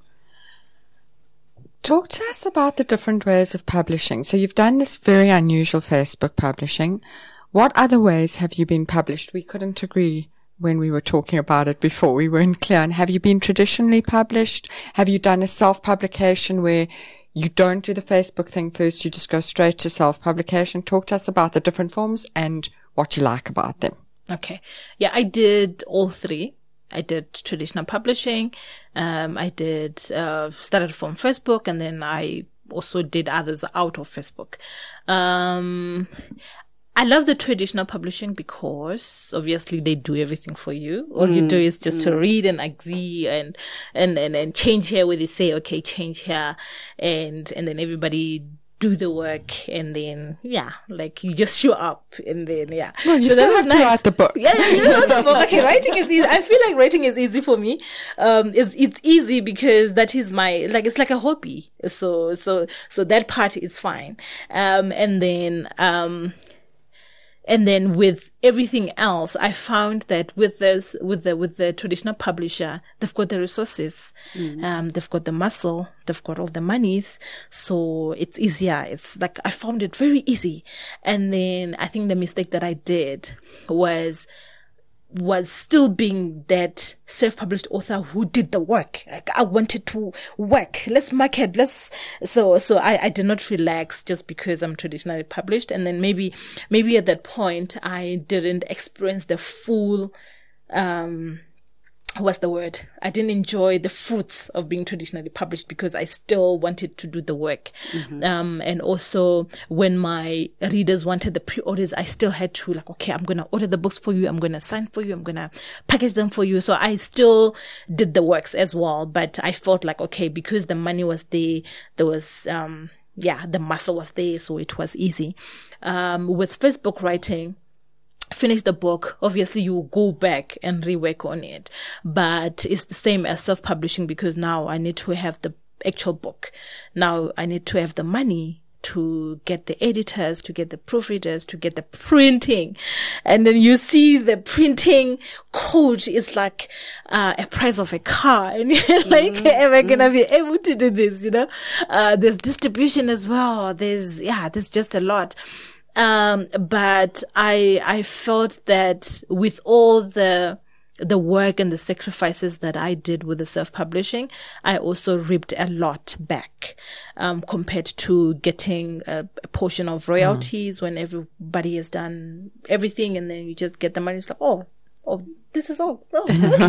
Talk to us about the different ways of publishing. So you've done this very unusual Facebook publishing. What other ways have you been published? We couldn't agree when we were talking about it before. We weren't clear. And have you been traditionally published? Have you done a self-publication where you don't do the Facebook thing first, you just go straight to self-publication? Talk to us about the different forms and what you like about them. Okay. Yeah, I did all three. I did traditional publishing. Um, I did, uh, started from Facebook, and then I also did others out of Facebook. Um, I love the traditional publishing because obviously they do everything for you. All mm. you do is just mm. to read and agree and, and, and, and change here where they say, okay, change here. And, and then everybody do the work, and then yeah, like you just show up, and then yeah. Well, you so still have nice. to write the book. Yeah, yeah, you know the book. Okay, writing is easy. I feel like writing is easy for me. Um, it's it's easy because that is my like it's like a hobby. So so so that part is fine. Um, and then um. And then with everything else, I found that with this, with the, with the traditional publisher, they've got the resources, mm. um, they've got the muscle, they've got all the monies. So it's easier. It's like, I found it very easy. And then I think the mistake that I did was, was still being that self-published author who did the work. Like, I wanted to work. Let's market. Let's, so, so I, I did not relax just because I'm traditionally published. And then maybe, maybe at that point, I didn't experience the full, um, what's the word? I didn't enjoy the fruits of being traditionally published because I still wanted to do the work. Mm-hmm. Um, and also when my readers wanted the pre-orders, I still had to like, okay, I'm going to order the books for you. I'm going to sign for you. I'm going to package them for you. So I still did the works as well. But I felt like, okay, because the money was there, there was, um, yeah, the muscle was there. So it was easy. Um, with Facebook writing, finish the book, obviously you go back and rework on it, but it's the same as self-publishing because now I need to have the actual book. Now I need to have the money to get the editors, to get the proofreaders, to get the printing. And then you see the printing code is like uh, a price of a car. And you're like, mm-hmm. am I going to be able to do this? You know, uh, there's distribution as well. There's, yeah, there's just a lot. Um, but I, I felt that with all the, the work and the sacrifices that I did with the self-publishing, I also reaped a lot back, um, compared to getting a, a portion of royalties mm. when everybody has done everything and then you just get the money. It's like, oh, oh, this is all. Oh,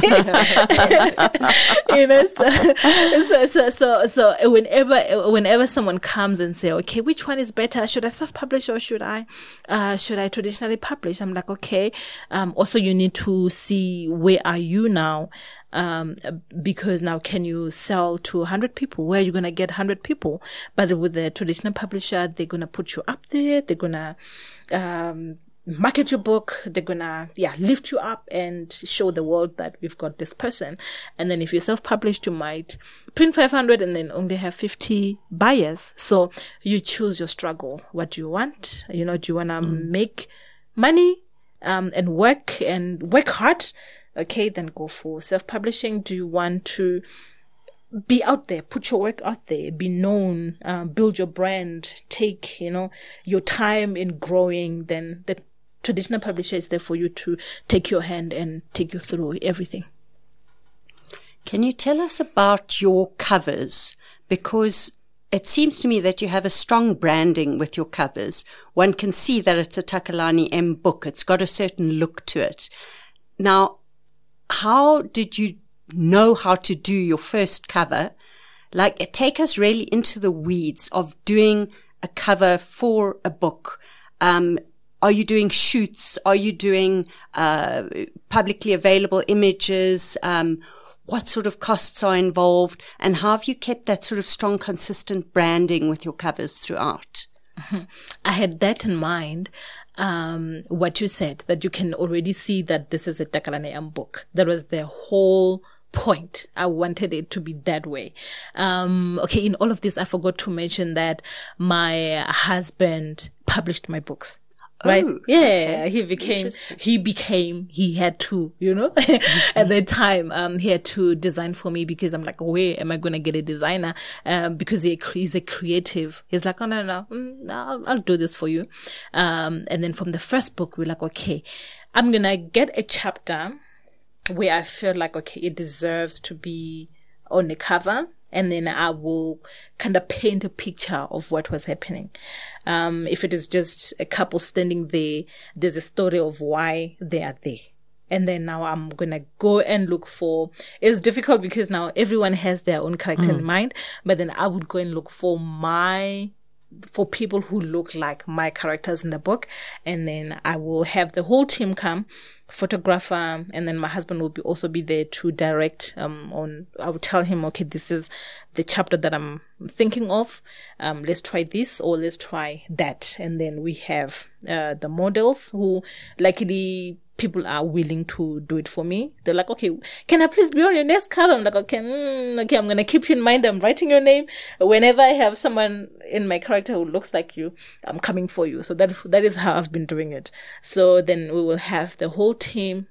okay. You know, so, so, so, so, so whenever, whenever someone comes and say, okay, which one is better? Should I self-publish or should I, uh, should I traditionally publish? I'm like, okay. Um, also you need to see where are you now? Um, because now can you sell to a hundred people? Where are you going to get a hundred people? But with the traditional publisher, they're going to put you up there. They're going to, um, market your book. They're gonna, yeah, lift you up and show the world that we've got this person. And then if you're self-published, you might print five hundred and then only have fifty buyers. So you choose your struggle. What do you want? You know, do you want to mm. make money, um, and work and work hard? Okay, then go for self-publishing. Do you want to be out there, put your work out there, be known, uh, build your brand, take, you know, your time in growing? Then the traditional publisher is there for you to take your hand and take you through everything. Can you tell us about your covers? Because it seems to me that you have a strong branding with your covers. One can see that it's a Takalani M book. It's got a certain look to it. Now, how did you know how to do your first cover? Like, take us really into the weeds of doing a cover for a book. Um, are you doing shoots? Are you doing uh, publicly available images? Um, what sort of costs are involved? And how have you kept that sort of strong, consistent branding with your covers throughout? I had that in mind. Um, what you said, that you can already see that this is a Takalani M book. That was the whole point. I wanted it to be that way. Um, okay, in all of this, I forgot to mention that my husband published my books. Right? Oh, yeah, okay. he became, he became, he had to, you know, at that time, um, he had to design for me because I'm like, where am I going to get a designer? Um, because he, he's a creative. He's like, oh, no, no, no, I'll, I'll do this for you. Um, and then from the first book, we're like, okay, I'm going to get a chapter where I feel like, okay, it deserves to be on the cover. And then I will kind of paint a picture of what was happening. Um, if it is just a couple standing there, there's a story of why they are there. And then now I'm going to go and look for, it's difficult because now everyone has their own character mm. in mind, but then I would go and look for my, for people who look like my characters in the book. And then I will have the whole team come, photographer, and then my husband will be also be there to direct, um, on, I will tell him, okay, this is the chapter that I'm thinking of. Um, let's try this or let's try that. And then we have, uh, the models who likely people are willing to do it for me. They're like, okay, can I please be on your next cover? I'm like, okay, mm, okay, I'm going to keep you in mind. I'm writing your name. Whenever I have someone in my character who looks like you, I'm coming for you. So that, that is how I've been doing it. So then we will have the whole team.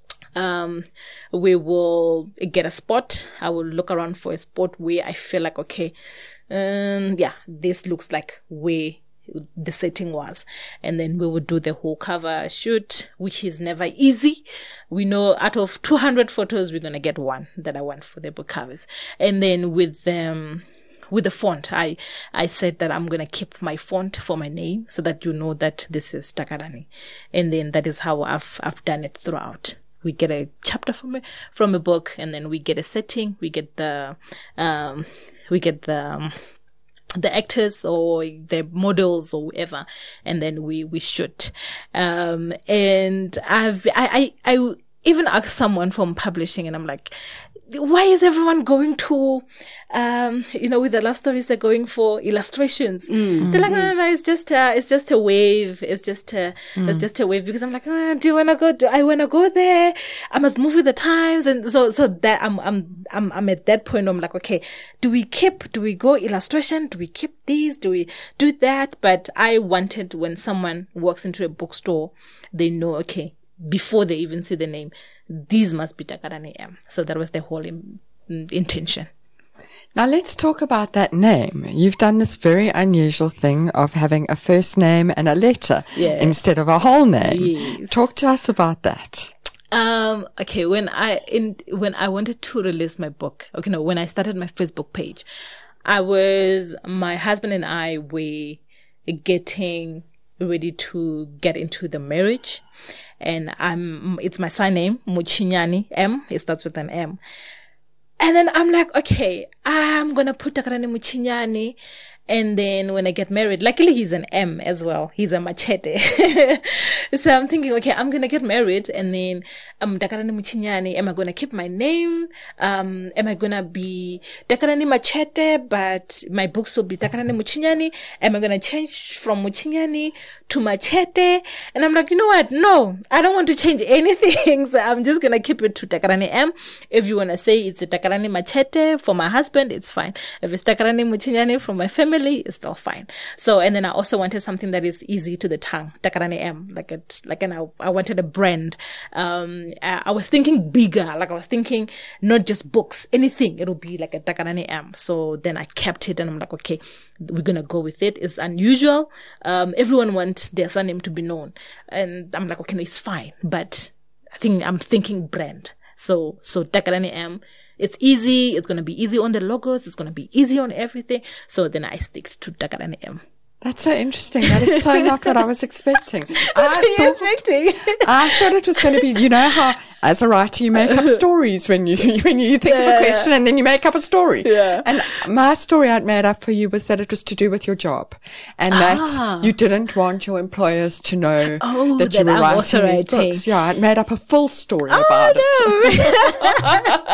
Um, we will get a spot. I will look around for a spot where I feel like, okay, um, yeah, this looks like where the setting was. And then we would do the whole cover shoot, which is never easy. We know out of two hundred photos, we're going to get one that I want for the book covers. And then with them, with the font, I, I said that I'm going to keep my font for my name so that you know that this is Takarani. And then that is how I've, I've done it throughout. We get a chapter from a, from a book, and then we get a setting, we get the, um, we get the, um, the actors or the models or whoever, and then we, we shoot. Um, and I've, I, I, I even asked someone from publishing, and I'm like, why is everyone going to, um, you know, with the love stories, they're going for illustrations. Mm-hmm. They're like, no, no, no, it's just, uh, it's just a wave. It's just, a, mm. it's just a wave. Because I'm like, oh, do you want to go? Do I want to go there? I must move with the times. And so, so that I'm, I'm, I'm, I'm at that point. I'm like, okay, do we keep, do we go illustration? Do we keep these? Do we do that? But I wanted when someone walks into a bookstore, they know, okay, before they even see the name, these must be Takarani M. So that was the whole in, intention. Now let's talk about that name. You've done this very unusual thing of having a first name and a letter yeah. instead of a whole name. Yes. Talk to us about that. Um, okay, when I, in, when I wanted to release my book, okay, no, when I started my Facebook page, I was, my husband and I were getting ready to get into the marriage. And I'm, it's my surname, Muchinyani, M. It starts with an M. And then I'm like, okay, I'm going to put Takarani Muchinyani. And then when I get married, luckily he's an M as well. He's a machete. So I'm thinking, okay, I'm going to get married, and then um, Takarani Muchinyani. Am I going to keep my name? Um, am I going to be Takarani Machete, but my books will be Takarani Muchinyani? Am I going to change from Muchinyani to Machete? And I'm like, you know what? No, I don't want to change anything. So I'm just going to keep it to Takarani M. If you want to say it's a Takarani Machete for my husband, it's fine. If it's Takarani Muchinyani from my family, it's still fine. So, and then I also wanted something that is easy to the tongue, Takarani M, like it, like, and I, I wanted a brand. Um, I, I was thinking bigger, like I was thinking not just books, anything. It'll be like a Takarani M. So then I kept it, and I'm like, okay, we're going to go with it. It's unusual. Um, everyone wants their surname to be known. And I'm like, okay, no, it's fine. But I think I'm thinking brand. So, so Takarani M. It's easy. It's going to be easy on the logos. It's going to be easy on everything. So then I stick to Takarani M. That's so interesting. That is so not what I was expecting. What I were you expecting? I thought it was going to be, you know how as a writer you make up stories when you when you think yeah, of a question and then you make up a story. Yeah. And my story I'd made up for you was that it was to do with your job, and ah. that you didn't want your employers to know oh, that you that were I'm writing these writing. books. Yeah, I'd made up a full story oh, about no. it.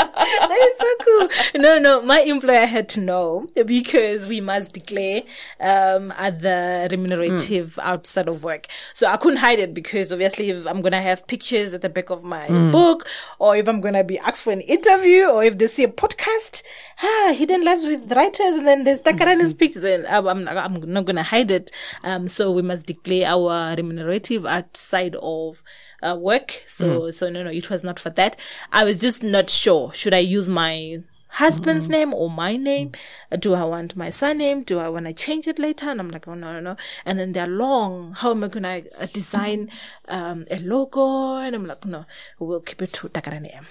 That is so cool. No, no, my employer had to know because we must declare um other remunerative mm. outside of work. So I couldn't hide it because obviously if I'm gonna have pictures at the back of my mm. book, or if I'm gonna be asked for an interview, or if they see a podcast, ah, hidden lives with writers, and then there's Takarani's mm-hmm. picture, then I'm, I'm, I'm not gonna hide it. Um, so we must declare our remunerative outside of uh, work. So, mm. so no, no, it was not for that. I was just not sure. Should I use my husband's mm. name or my name? Do I want my surname? Do I want to change it later? And I'm like, oh, no, no, no. And then they're long. How am I going to uh, design um, a logo? And I'm like, no, we'll keep it to Takarani M.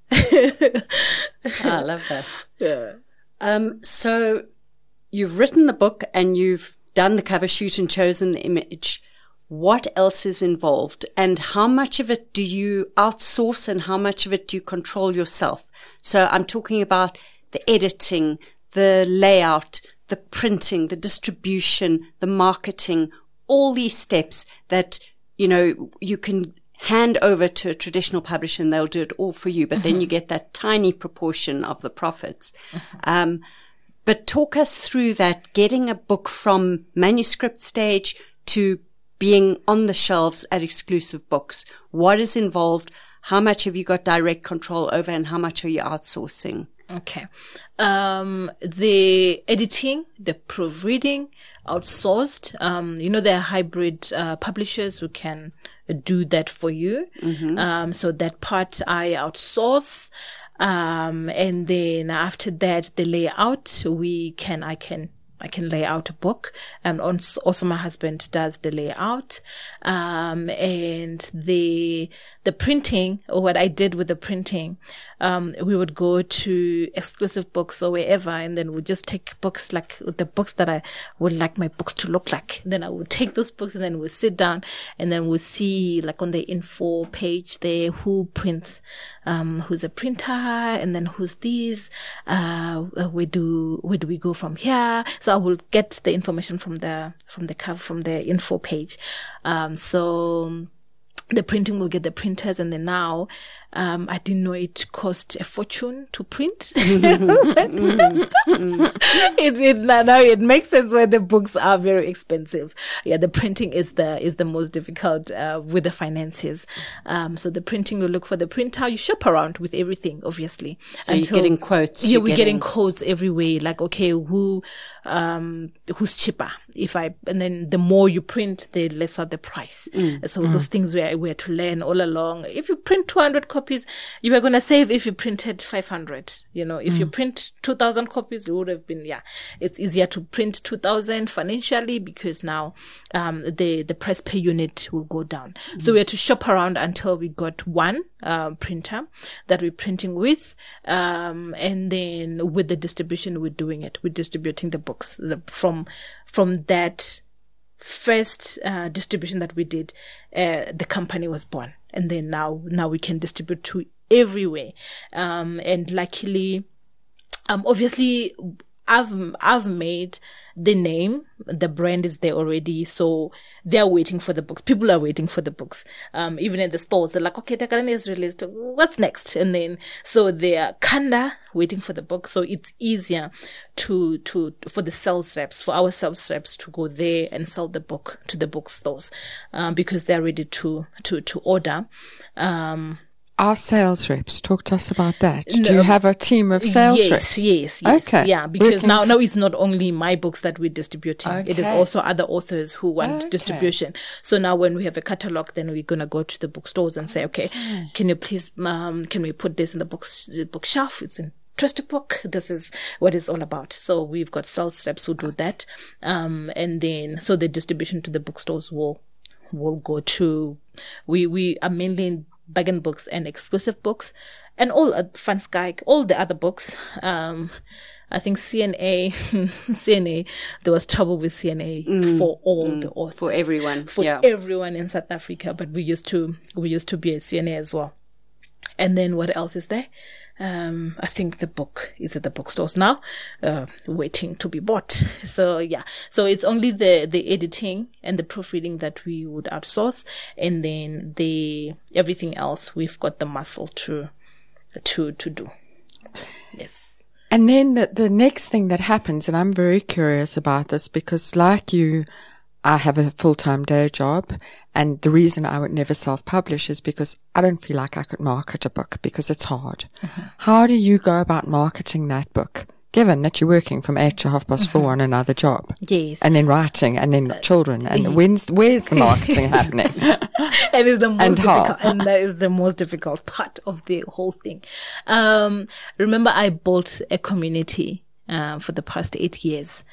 I love that. Yeah. Um, so you've written the book and you've done the cover shoot and chosen the image. What else is involved, and how much of it do you outsource and how much of it do you control yourself? So I'm talking about the editing, the layout, the printing, the distribution, the marketing, all these steps that, you know, you can hand over to a traditional publisher and they'll do it all for you, but mm-hmm. then you get that tiny proportion of the profits. Mm-hmm. Um, but talk us through that, getting a book from manuscript stage to being on the shelves at exclusive books. What is involved? How much have you got direct control over, and how much are you outsourcing? Okay. Um, the editing, the proofreading, outsourced. Um, you know, there are hybrid, uh, publishers who can do that for you. Mm-hmm. Um, so that part I outsource. Um, and then after that, the layout, we can, I can, I can lay out a book. Um, also my husband does the layout. Um, and the, the printing, or what I did with the printing, um, we would go to exclusive books or wherever, and then we'd just take books, like the books that I would like my books to look like. Then I would take those books and then we'll sit down and then we'll see, like on the info page there, who prints, um, who's a printer, and then who's these, uh, where do, where do we go from here? So I will get the information from the, from the cover, from the info page. Um, so, the printing will get the printers, and then now, um, I didn't know it cost a fortune to print. it, it, now it makes sense why the books are very expensive. Yeah, the printing is the, is the most difficult, uh, with the finances. Um, so the printing, you look for the printer, you shop around with everything, obviously. So until, you're getting quotes. Yeah, we're getting... getting quotes everywhere. Like, okay, who, um, who's cheaper? If I, and then the more you print, the lesser the price. Mm. So mm. those things we we had to learn all along. If you print two hundred copies, you were going to save if you printed five hundred. You know, if mm. you print two thousand copies, it would have been, yeah, it's easier to print two thousand financially because now, um, the, the price per unit will go down. Mm. So we had to shop around until we got one, uh, printer that we're printing with. Um, and then with the distribution, we're doing it. We're distributing the books the, from, from that first, uh, distribution that we did, uh, the company was born. And then now, now we can distribute to everywhere. Um, and luckily, um, obviously, I've, I've made the name, the brand is there already. So they're waiting for the books. People are waiting for the books. Um, even in the stores, they're like, okay, Takarani is released. What's next? And then, so they're kinda waiting for the book. So it's easier to, to, for the sales reps, for our sales reps to go there and sell the book to the bookstores, um, because they're ready to, to, to order. Um, Our sales reps, talk to us about that. No. Do you have a team of sales yes, reps? Yes, yes, okay. Yeah, because Working now, now it's not only my books that we're distributing. Okay. It is also other authors who want okay. distribution. So now when we have a catalog, then we're going to go to the bookstores and say, okay, okay. can you please, um, can we put this in the books, the bookshelf? It's in Trust a book. This is what it's all about. So we've got sales reps who do that. Um, and then, so the distribution to the bookstores will, will go to, we, we are mainly in bargain books and exclusive books and all uh, Van Skyke, all the other books. Um, I think C N A, C N A, there was trouble with C N A mm, for all mm, the authors. For everyone. For yeah. everyone in South Africa. But we used to, we used to be a C N A as well. And then what else is there? Um, I think the book is at the bookstores now, uh, waiting to be bought. So yeah. So it's only the, the editing and the proofreading that we would outsource. And then the, everything else, we've got the muscle to, to, to do. Yes. And then the, the next thing that happens, and I'm very curious about this because like you, I have a full-time day job, and the reason I would never self-publish is because I don't feel like I could market a book because it's hard. Mm-hmm. How do you go about marketing that book, given that you're working from eight to half past mm-hmm. four on another job? Yes. And then writing, and then uh, children, and when's, where's the marketing happening? It is the most and difficult, how? and that is the most difficult part of the whole thing. Um, remember, I built a community uh, for the past eight years.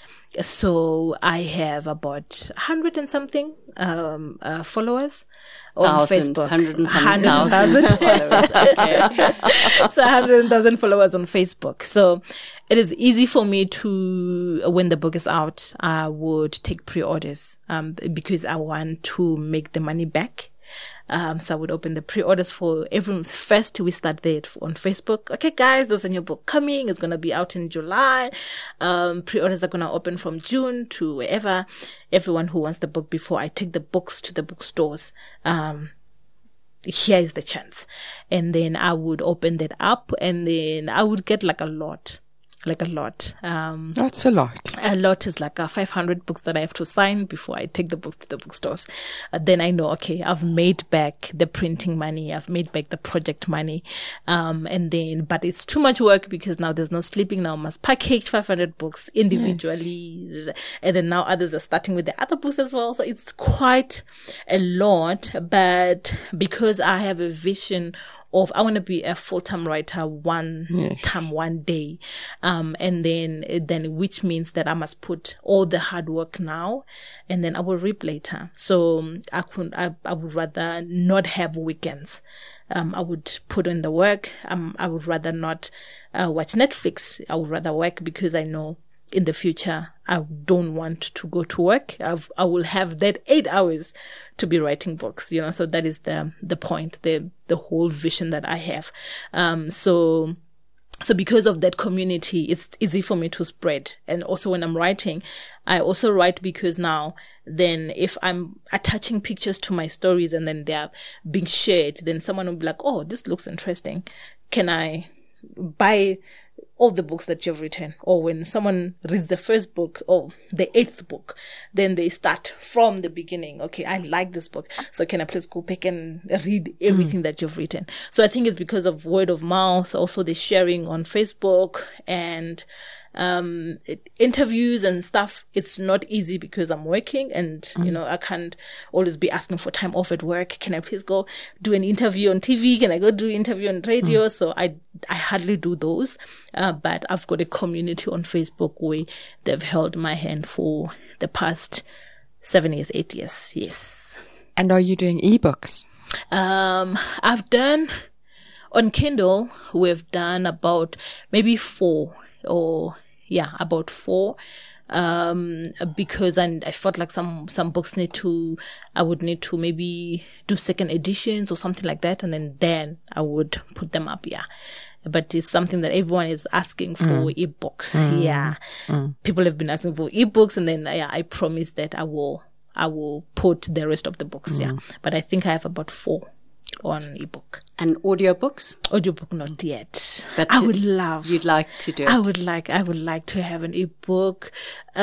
So I have about a hundred and something um, uh, followers on thousand, Facebook. Hundred and something thousand followers. Okay. So a hundred thousand followers on Facebook. So it is easy for me to, when the book is out, I would take pre-orders um, because I want to make the money back. Um, so I would open the pre-orders for everyone. First, we start there on Facebook. Okay, guys, there's a new book coming. It's going to be out in July. Um, pre-orders are going to open from June to wherever. Everyone who wants the book before I take the books to the bookstores. Um, here is the chance. And then I would open that up and then I would get like a lot. Like a lot. Um, That's a lot. A lot is like uh, five hundred books that I have to sign before I take the books to the bookstores. Uh, then I know, okay, I've made back the printing money. I've made back the project money. Um, and then, but it's too much work because now there's no sleeping. Now I must package five hundred books individually. Yes. And then now others are starting with the other books as well. So it's quite a lot. But because I have a vision of I want to be a full-time writer one yes. time, one day. Um, and then, then, which means that I must put all the hard work now and then I will reap later. So I could, I, I would rather not have weekends. Um, I would put in the work. Um, I would rather not, uh, watch Netflix. I would rather work because I know in the future, I don't want to go to work. I've, I will have that eight hours to be writing books, you know, so that is the, the point, the, the whole vision that I have. Um, so, so because of that community, it's easy for me to spread. And also when I'm writing, I also write because now then if I'm attaching pictures to my stories and then they're being shared, then someone will be like, oh, this looks interesting. Can I buy all the books that you've written? Or when someone reads the first book or the eighth book, then they start from the beginning. Okay, I like this book. So can I please go back and read everything mm. that you've written? So I think it's because of word of mouth, also the sharing on Facebook and um it, interviews and stuff. It's not easy because I'm working and mm. you know I can't always be asking for time off at work. Can I please go do an interview on T V? Can I go do an interview on radio? Mm. So I I hardly do those, uh, but I've got a community on Facebook where they've held my hand for the past seven years, eight years. Yes. And are you doing ebooks? Um, I've done on Kindle. We've done about maybe four. Or yeah, about four, um, because I, I felt like some, some books need to, I would need to maybe do second editions or something like that. And then, then I would put them up. Yeah. But it's something that everyone is asking for mm. ebooks. Mm. Yeah. Mm. People have been asking for ebooks and then yeah, I promise that I will, I will put the rest of the books. Yeah. But I think I have about four on ebook. And audiobooks? Audiobook not yet. But I would love. You'd like to do it. I would like, I would like to have an ebook.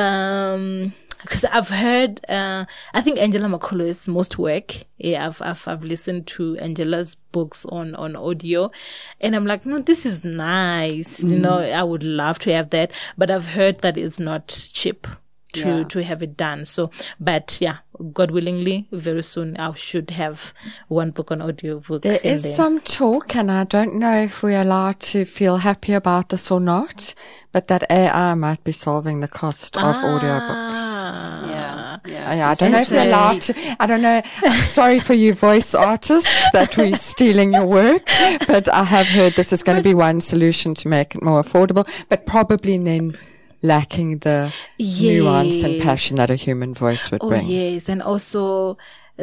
Um, cause I've heard, uh, I think Angela Makolo's most work. Yeah, I've, I've, I've listened to Angela's books on, on audio and I'm like, no, this is nice. Mm. You know, I would love to have that, but I've heard that it's not cheap to, yeah. to have it done. So, but yeah, God willingly, very soon I should have one book on audiobook. There is then some talk, and I don't know if we're allowed to feel happy about this or not, but that A I might be solving the cost of ah, audiobooks. Yeah. Yeah. yeah I don't know if we're allowed to, I don't know. I'm sorry for you voice artists that we're stealing your work, but I have heard this is going to be one solution to make it more affordable, but probably then lacking the yes. nuance and passion that a human voice would oh, bring. Yes, and also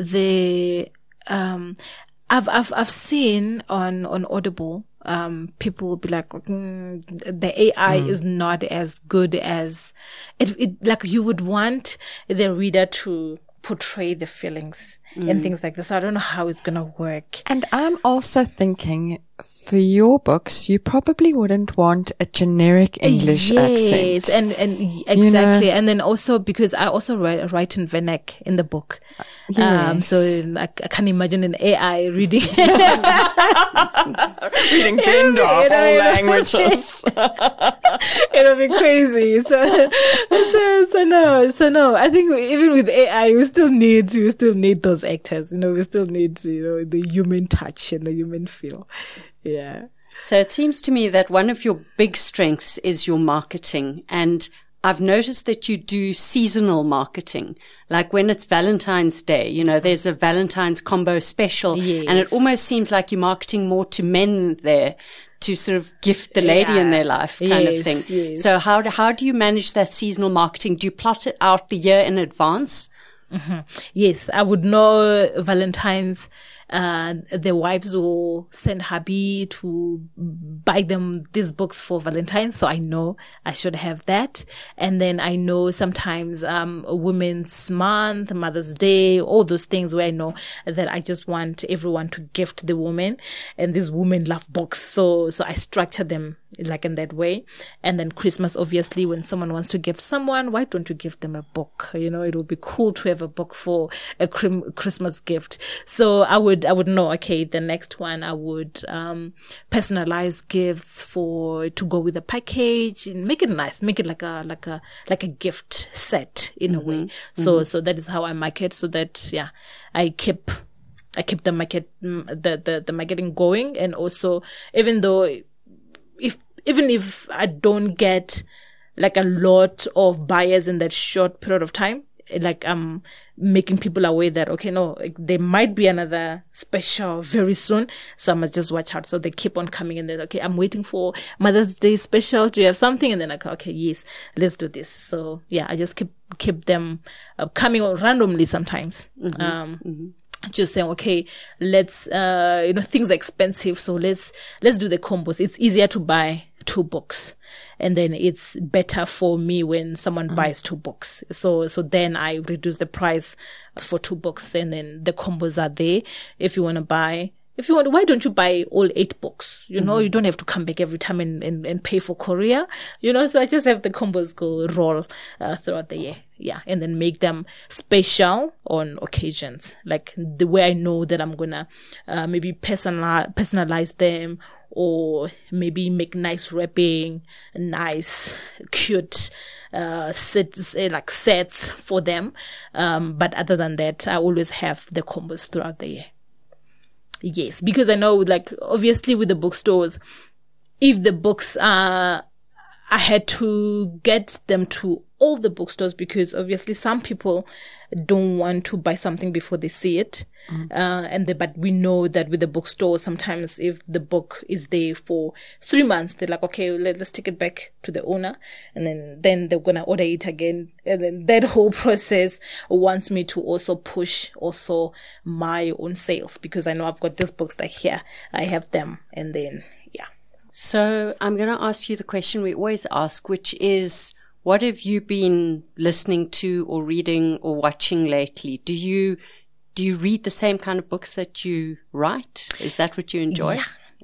the um, I've I've I've seen on on Audible, um, people will be like, mm, the A I mm. is not as good as it, it. Like you would want the reader to portray the feelings mm. and things like this. So I don't know how it's going to work. And I'm also thinking for your books, you probably wouldn't want a generic English yes, accent. Yes, and, and exactly. You know? And then also because I also write, write in Vernac in the book. Yes. Um, so I, I can't imagine an A I reading. reading Pindar of all languages. It'll be crazy. So, so, so no, so no, I think even with A I, you still need, you still need those actors, you know, we still need, you know, the human touch and the human feel. Yeah. So it seems to me that one of your big strengths is your marketing. And I've noticed that you do seasonal marketing. Like when it's Valentine's Day, you know, there's a Valentine's combo special. Yes. And it almost seems like you're marketing more to men there to sort of gift the lady yeah. in their life kind yes, of thing. Yes. So how do, how do you manage that seasonal marketing? Do you plot it out the year in advance? Mm-hmm. Yes, I would know Valentine's. Uh, the wives will send hubby to buy them these books for Valentine's. So I know I should have that. And then I know sometimes, um, Women's Month, Mother's Day, all those things where I know that I just want everyone to gift the woman, and these women love books. So, so I structure them like in that way. And then Christmas, obviously, when someone wants to gift someone, why don't you give them a book? You know, it would be cool to have a book for a Christmas gift. So I would I would know, okay, the next one I would um personalize gifts for to go with the package and make it nice, make it like a like a like a gift set in mm-hmm. a way. So mm-hmm. so that is how I market, so that yeah, I keep I keep the market the the, the marketing going. And also, even though if even if I don't get like a lot of buyers in that short period of time, like I'm making people aware that, okay, no, like, there might be another special very soon. So I must just watch out. So they keep on coming, and then, okay, I'm waiting for Mother's Day special. Do you have something? And then I go, okay, yes, let's do this. So yeah, I just keep, keep them uh, coming on randomly sometimes. Mm-hmm. Um, mm-hmm. Just saying, okay, let's, uh, you know, things are expensive. So let's, let's do the combos. It's easier to buy two books. And then it's better for me when someone mm-hmm. buys two books. So, so then I reduce the price for two books, and then the combos are there. If you want to buy, if you want, why don't you buy all eight books? You know, mm-hmm. you don't have to come back every time and, and, and pay for courier, you know, so I just have the combos go roll uh, throughout the year. Yeah. And then make them special on occasions, like the way I know that I'm going to, uh, maybe personalize, personalize them, or maybe make nice wrapping, nice, cute, uh, sets, uh, like sets for them. Um, but other than that, I always have the combos throughout the year. Yes, because I know, like, obviously with the bookstores, if the books are, I had to get them to all the bookstores, because obviously some people don't want to buy something before they see it. Mm. Uh, and the, but we know that with the bookstore, sometimes if the book is there for three months, they're like, okay, let, let's take it back to the owner. And then, then they're going to order it again. And then that whole process wants me to also push also my own sales, because I know I've got these books like here, I have them. And then, yeah. So I'm going to ask you the question we always ask, which is, what have you been listening to or reading or watching lately? Do you, do you read the same kind of books that you write? Is that what you enjoy? Yeah.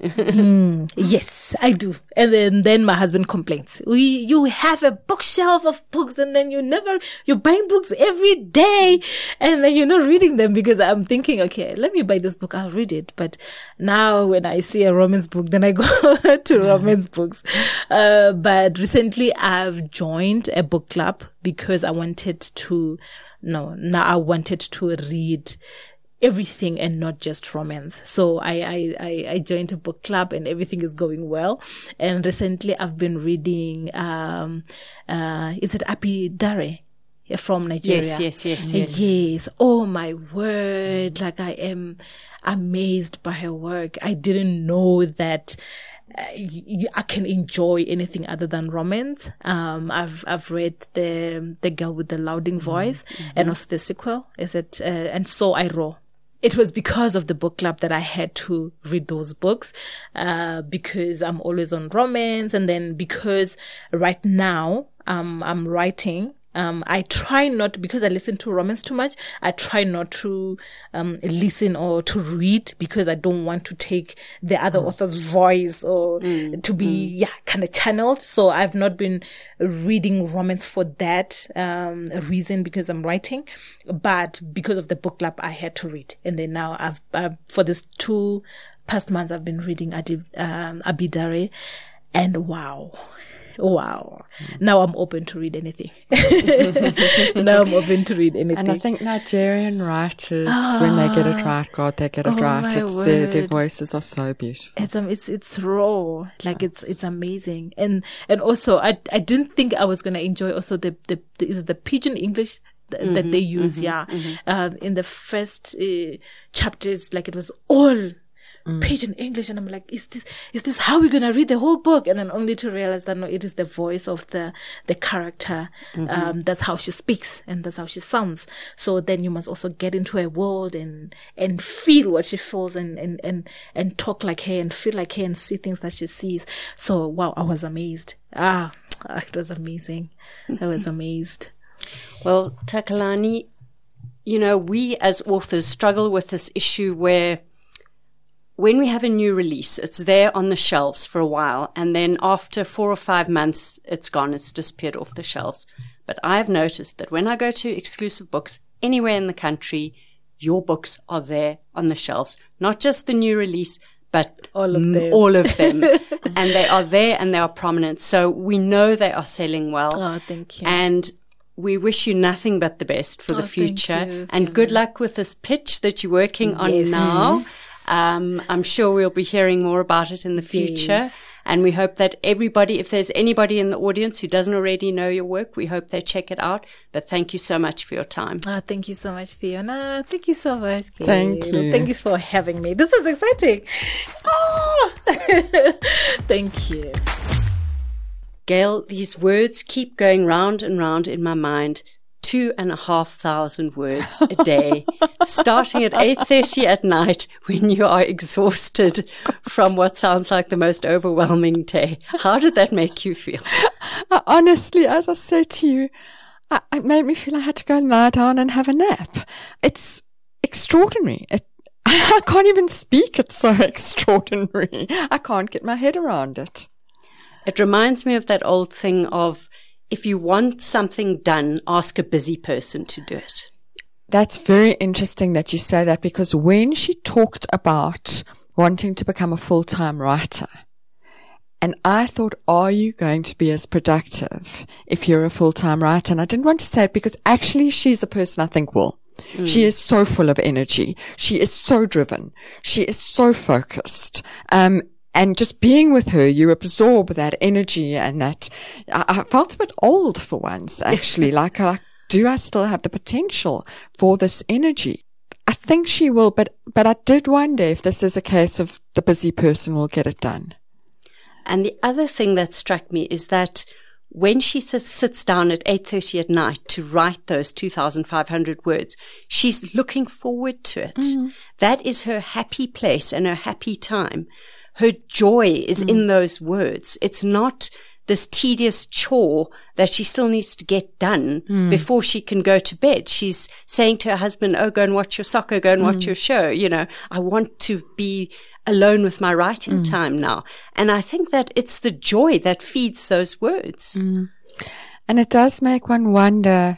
mm, yes, I do. And then, then my husband complains. We, you have a bookshelf of books, and then you never, you're buying books every day, and then you're not reading them, because I'm thinking, okay, let me buy this book, I'll read it. But now when I see a romance book, then I go to romance books. Uh, but recently I've joined a book club because I wanted to, no, now I wanted to read everything and not just romance. So I, I, I joined a book club, and everything is going well. And recently I've been reading, um, uh, is it Api Dare from Nigeria? Yes, yes, yes, yes. Yes. Oh my word. Like, I am amazed by her work. I didn't know that Uh, I can enjoy anything other than romance. Um, I've, I've read the, the Girl with the Louding Voice, mm-hmm. and also the sequel. Is it, uh, and So I Roar. It was because of the book club that I had to read those books, uh, because I'm always on romance. And then because right now, um, I'm writing Um, I try not, because I listen to romance too much, I try not to um, listen or to read because I don't want to take the other mm. author's voice or mm. to be, mm. yeah, kind of channeled. So I've not been reading romance for that um, reason, because I'm writing. But because of the book club, I had to read. And then now I've, I've for these two past months, I've been reading Adi, um, Abidare, and wow. Wow. Mm. Now I'm open to read anything. Now I'm open to read anything. And I think Nigerian writers, ah, when they get it right, God, they get it oh right. It's their, their voices are so beautiful. It's um, it's it's raw. Like it's it's amazing. And and also I I didn't think I was gonna enjoy also the the, the is it the pidgin English th- mm-hmm, that they use, mm-hmm, yeah. Mm-hmm. Um in the first uh, chapters, like it was all Mm. pidgin English, and I'm like, is this is this how we're gonna read the whole book? And then only to realize that no, it is the voice of the the character. Mm-hmm. Um, that's how she speaks and that's how she sounds. So then you must also get into her world and and feel what she feels and and and and talk like her and feel like her and see things that she sees. So wow, I was amazed. Ah, it was amazing. I was amazed. Well, Takalani, you know, we as authors struggle with this issue where when we have a new release, it's there on the shelves for a while, and then after four or five months, it's gone, it's disappeared off the shelves. But I've noticed that when I go to exclusive books anywhere in the country, your books are there on the shelves. Not just the new release, but all of them. All of them. And they are there and they are prominent. So we know they are selling well. Oh, thank you. And we wish you nothing but the best for oh, the future. Thank you. And good luck with this pitch that you're working on yes. now. Um, I'm sure we'll be hearing more about it in the future. Yes. And we hope that everybody, if there's anybody in the audience who doesn't already know your work, we hope they check it out. But thank you so much for your time. Oh, thank you so much, Fiona. Thank you so much, Gail. Thank you. Thank you for having me. This was exciting. Oh. Thank you. Gail, these words keep going round and round in my mind. Two and a half thousand words a day, starting at eight thirty at night when you are exhausted from what sounds like the most overwhelming day. How did that make you feel? Honestly, as I said to you, I, it made me feel I had to go lie down and have a nap. It's extraordinary. It, I can't even speak. It's so extraordinary. I can't get my head around it. It reminds me of that old thing of, if you want something done, ask a busy person to do it. That's very interesting that you say that, because when she talked about wanting to become a full-time writer, and I thought, are you going to be as productive if you're a full-time writer? And I didn't want to say it because actually she's a person I think will. Mm. She is so full of energy. She is so driven. She is so focused. Um, And just being with her, you absorb that energy and that. I, I felt a bit old for once, actually. like, like, do I still have the potential for this energy? I think she will, but, but I did wonder if this is a case of the busy person will get it done. And the other thing that struck me is that when she sits, sits down at eight thirty at night to write those two thousand five hundred words, she's looking forward to it. Mm. That is her happy place and her happy time. Her joy is mm. in those words. It's not this tedious chore that she still needs to get done mm. before she can go to bed. She's saying to her husband, oh, go and watch your soccer, go and mm. watch your show. You know, I want to be alone with my writing mm. time now. And I think that it's the joy that feeds those words. Mm. And it does make one wonder,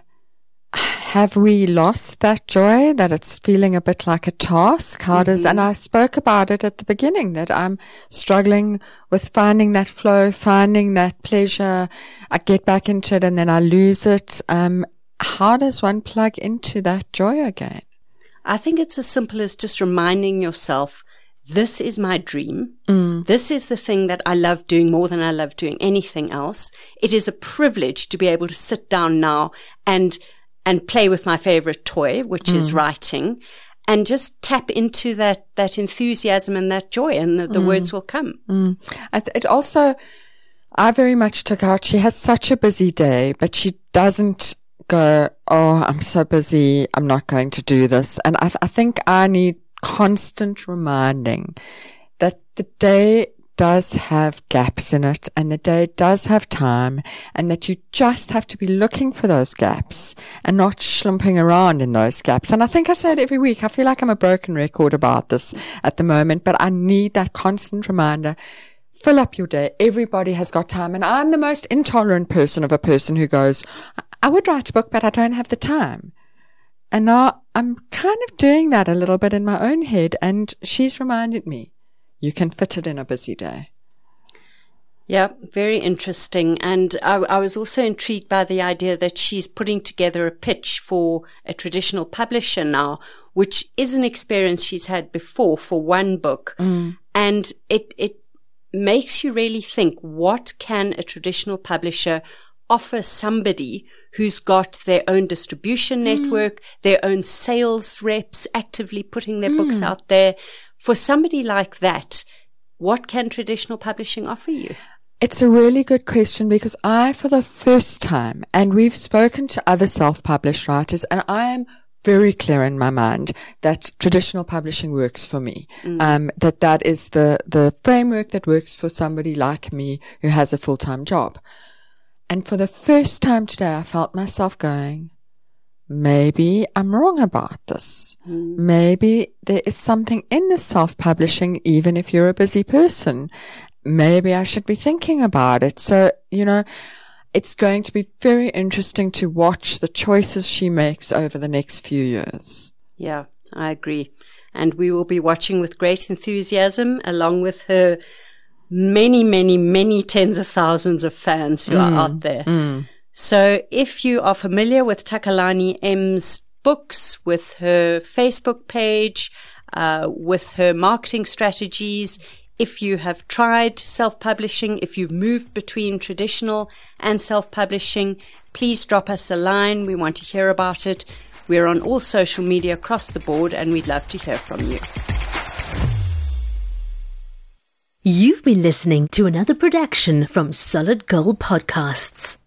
have we lost that joy, that it's feeling a bit like a task? How mm-hmm. does, and I spoke about it at the beginning, that I'm struggling with finding that flow, finding that pleasure. I get back into it and then I lose it. Um, how does one plug into that joy again? I think it's as simple as just reminding yourself, this is my dream. Mm. This is the thing that I love doing more than I love doing anything else. It is a privilege to be able to sit down now and and play with my favorite toy, which mm. is writing, and just tap into that, that enthusiasm and that joy, and the, the mm. words will come. Mm. It also, I very much took out, she has such a busy day, but she doesn't go, oh, I'm so busy, I'm not going to do this. And I, th- I think I need constant reminding that the day does have gaps in it and the day does have time, and that you just have to be looking for those gaps and not slumping around in those gaps. And I think I say it every week. I feel like I'm a broken record about this at the moment, but I need that constant reminder. Fill up your day. Everybody has got time. And I'm the most intolerant person of a person who goes, I would write a book, but I don't have the time. And now I'm kind of doing that a little bit in my own head. And she's reminded me, you can fit it in a busy day. Yeah, very interesting. And I, I was also intrigued by the idea that she's putting together a pitch for a traditional publisher now, which is an experience she's had before for one book. Mm. And it, it makes you really think, what can a traditional publisher offer somebody who's got their own distribution network, mm. their own sales reps actively putting their mm. books out there? For somebody like that, what can traditional publishing offer you? It's a really good question, because I, for the first time, and we've spoken to other self-published writers, and I am very clear in my mind that traditional publishing works for me. Mm. Um, that that is the, the framework that works for somebody like me who has a full-time job. And for the first time today, I felt myself going, maybe I'm wrong about this. Mm. Maybe there is something in the self-publishing, even if you're a busy person. Maybe I should be thinking about it. So, you know, it's going to be very interesting to watch the choices she makes over the next few years. Yeah, I agree. And we will be watching with great enthusiasm, along with her many, many, many tens of thousands of fans who mm. are out there. Mm. So if you are familiar with Takalani M's books, with her Facebook page, uh, with her marketing strategies, if you have tried self-publishing, if you've moved between traditional and self-publishing, please drop us a line. We want to hear about it. We're on all social media across the board, and we'd love to hear from you. You've been listening to another production from Solid Gold Podcasts.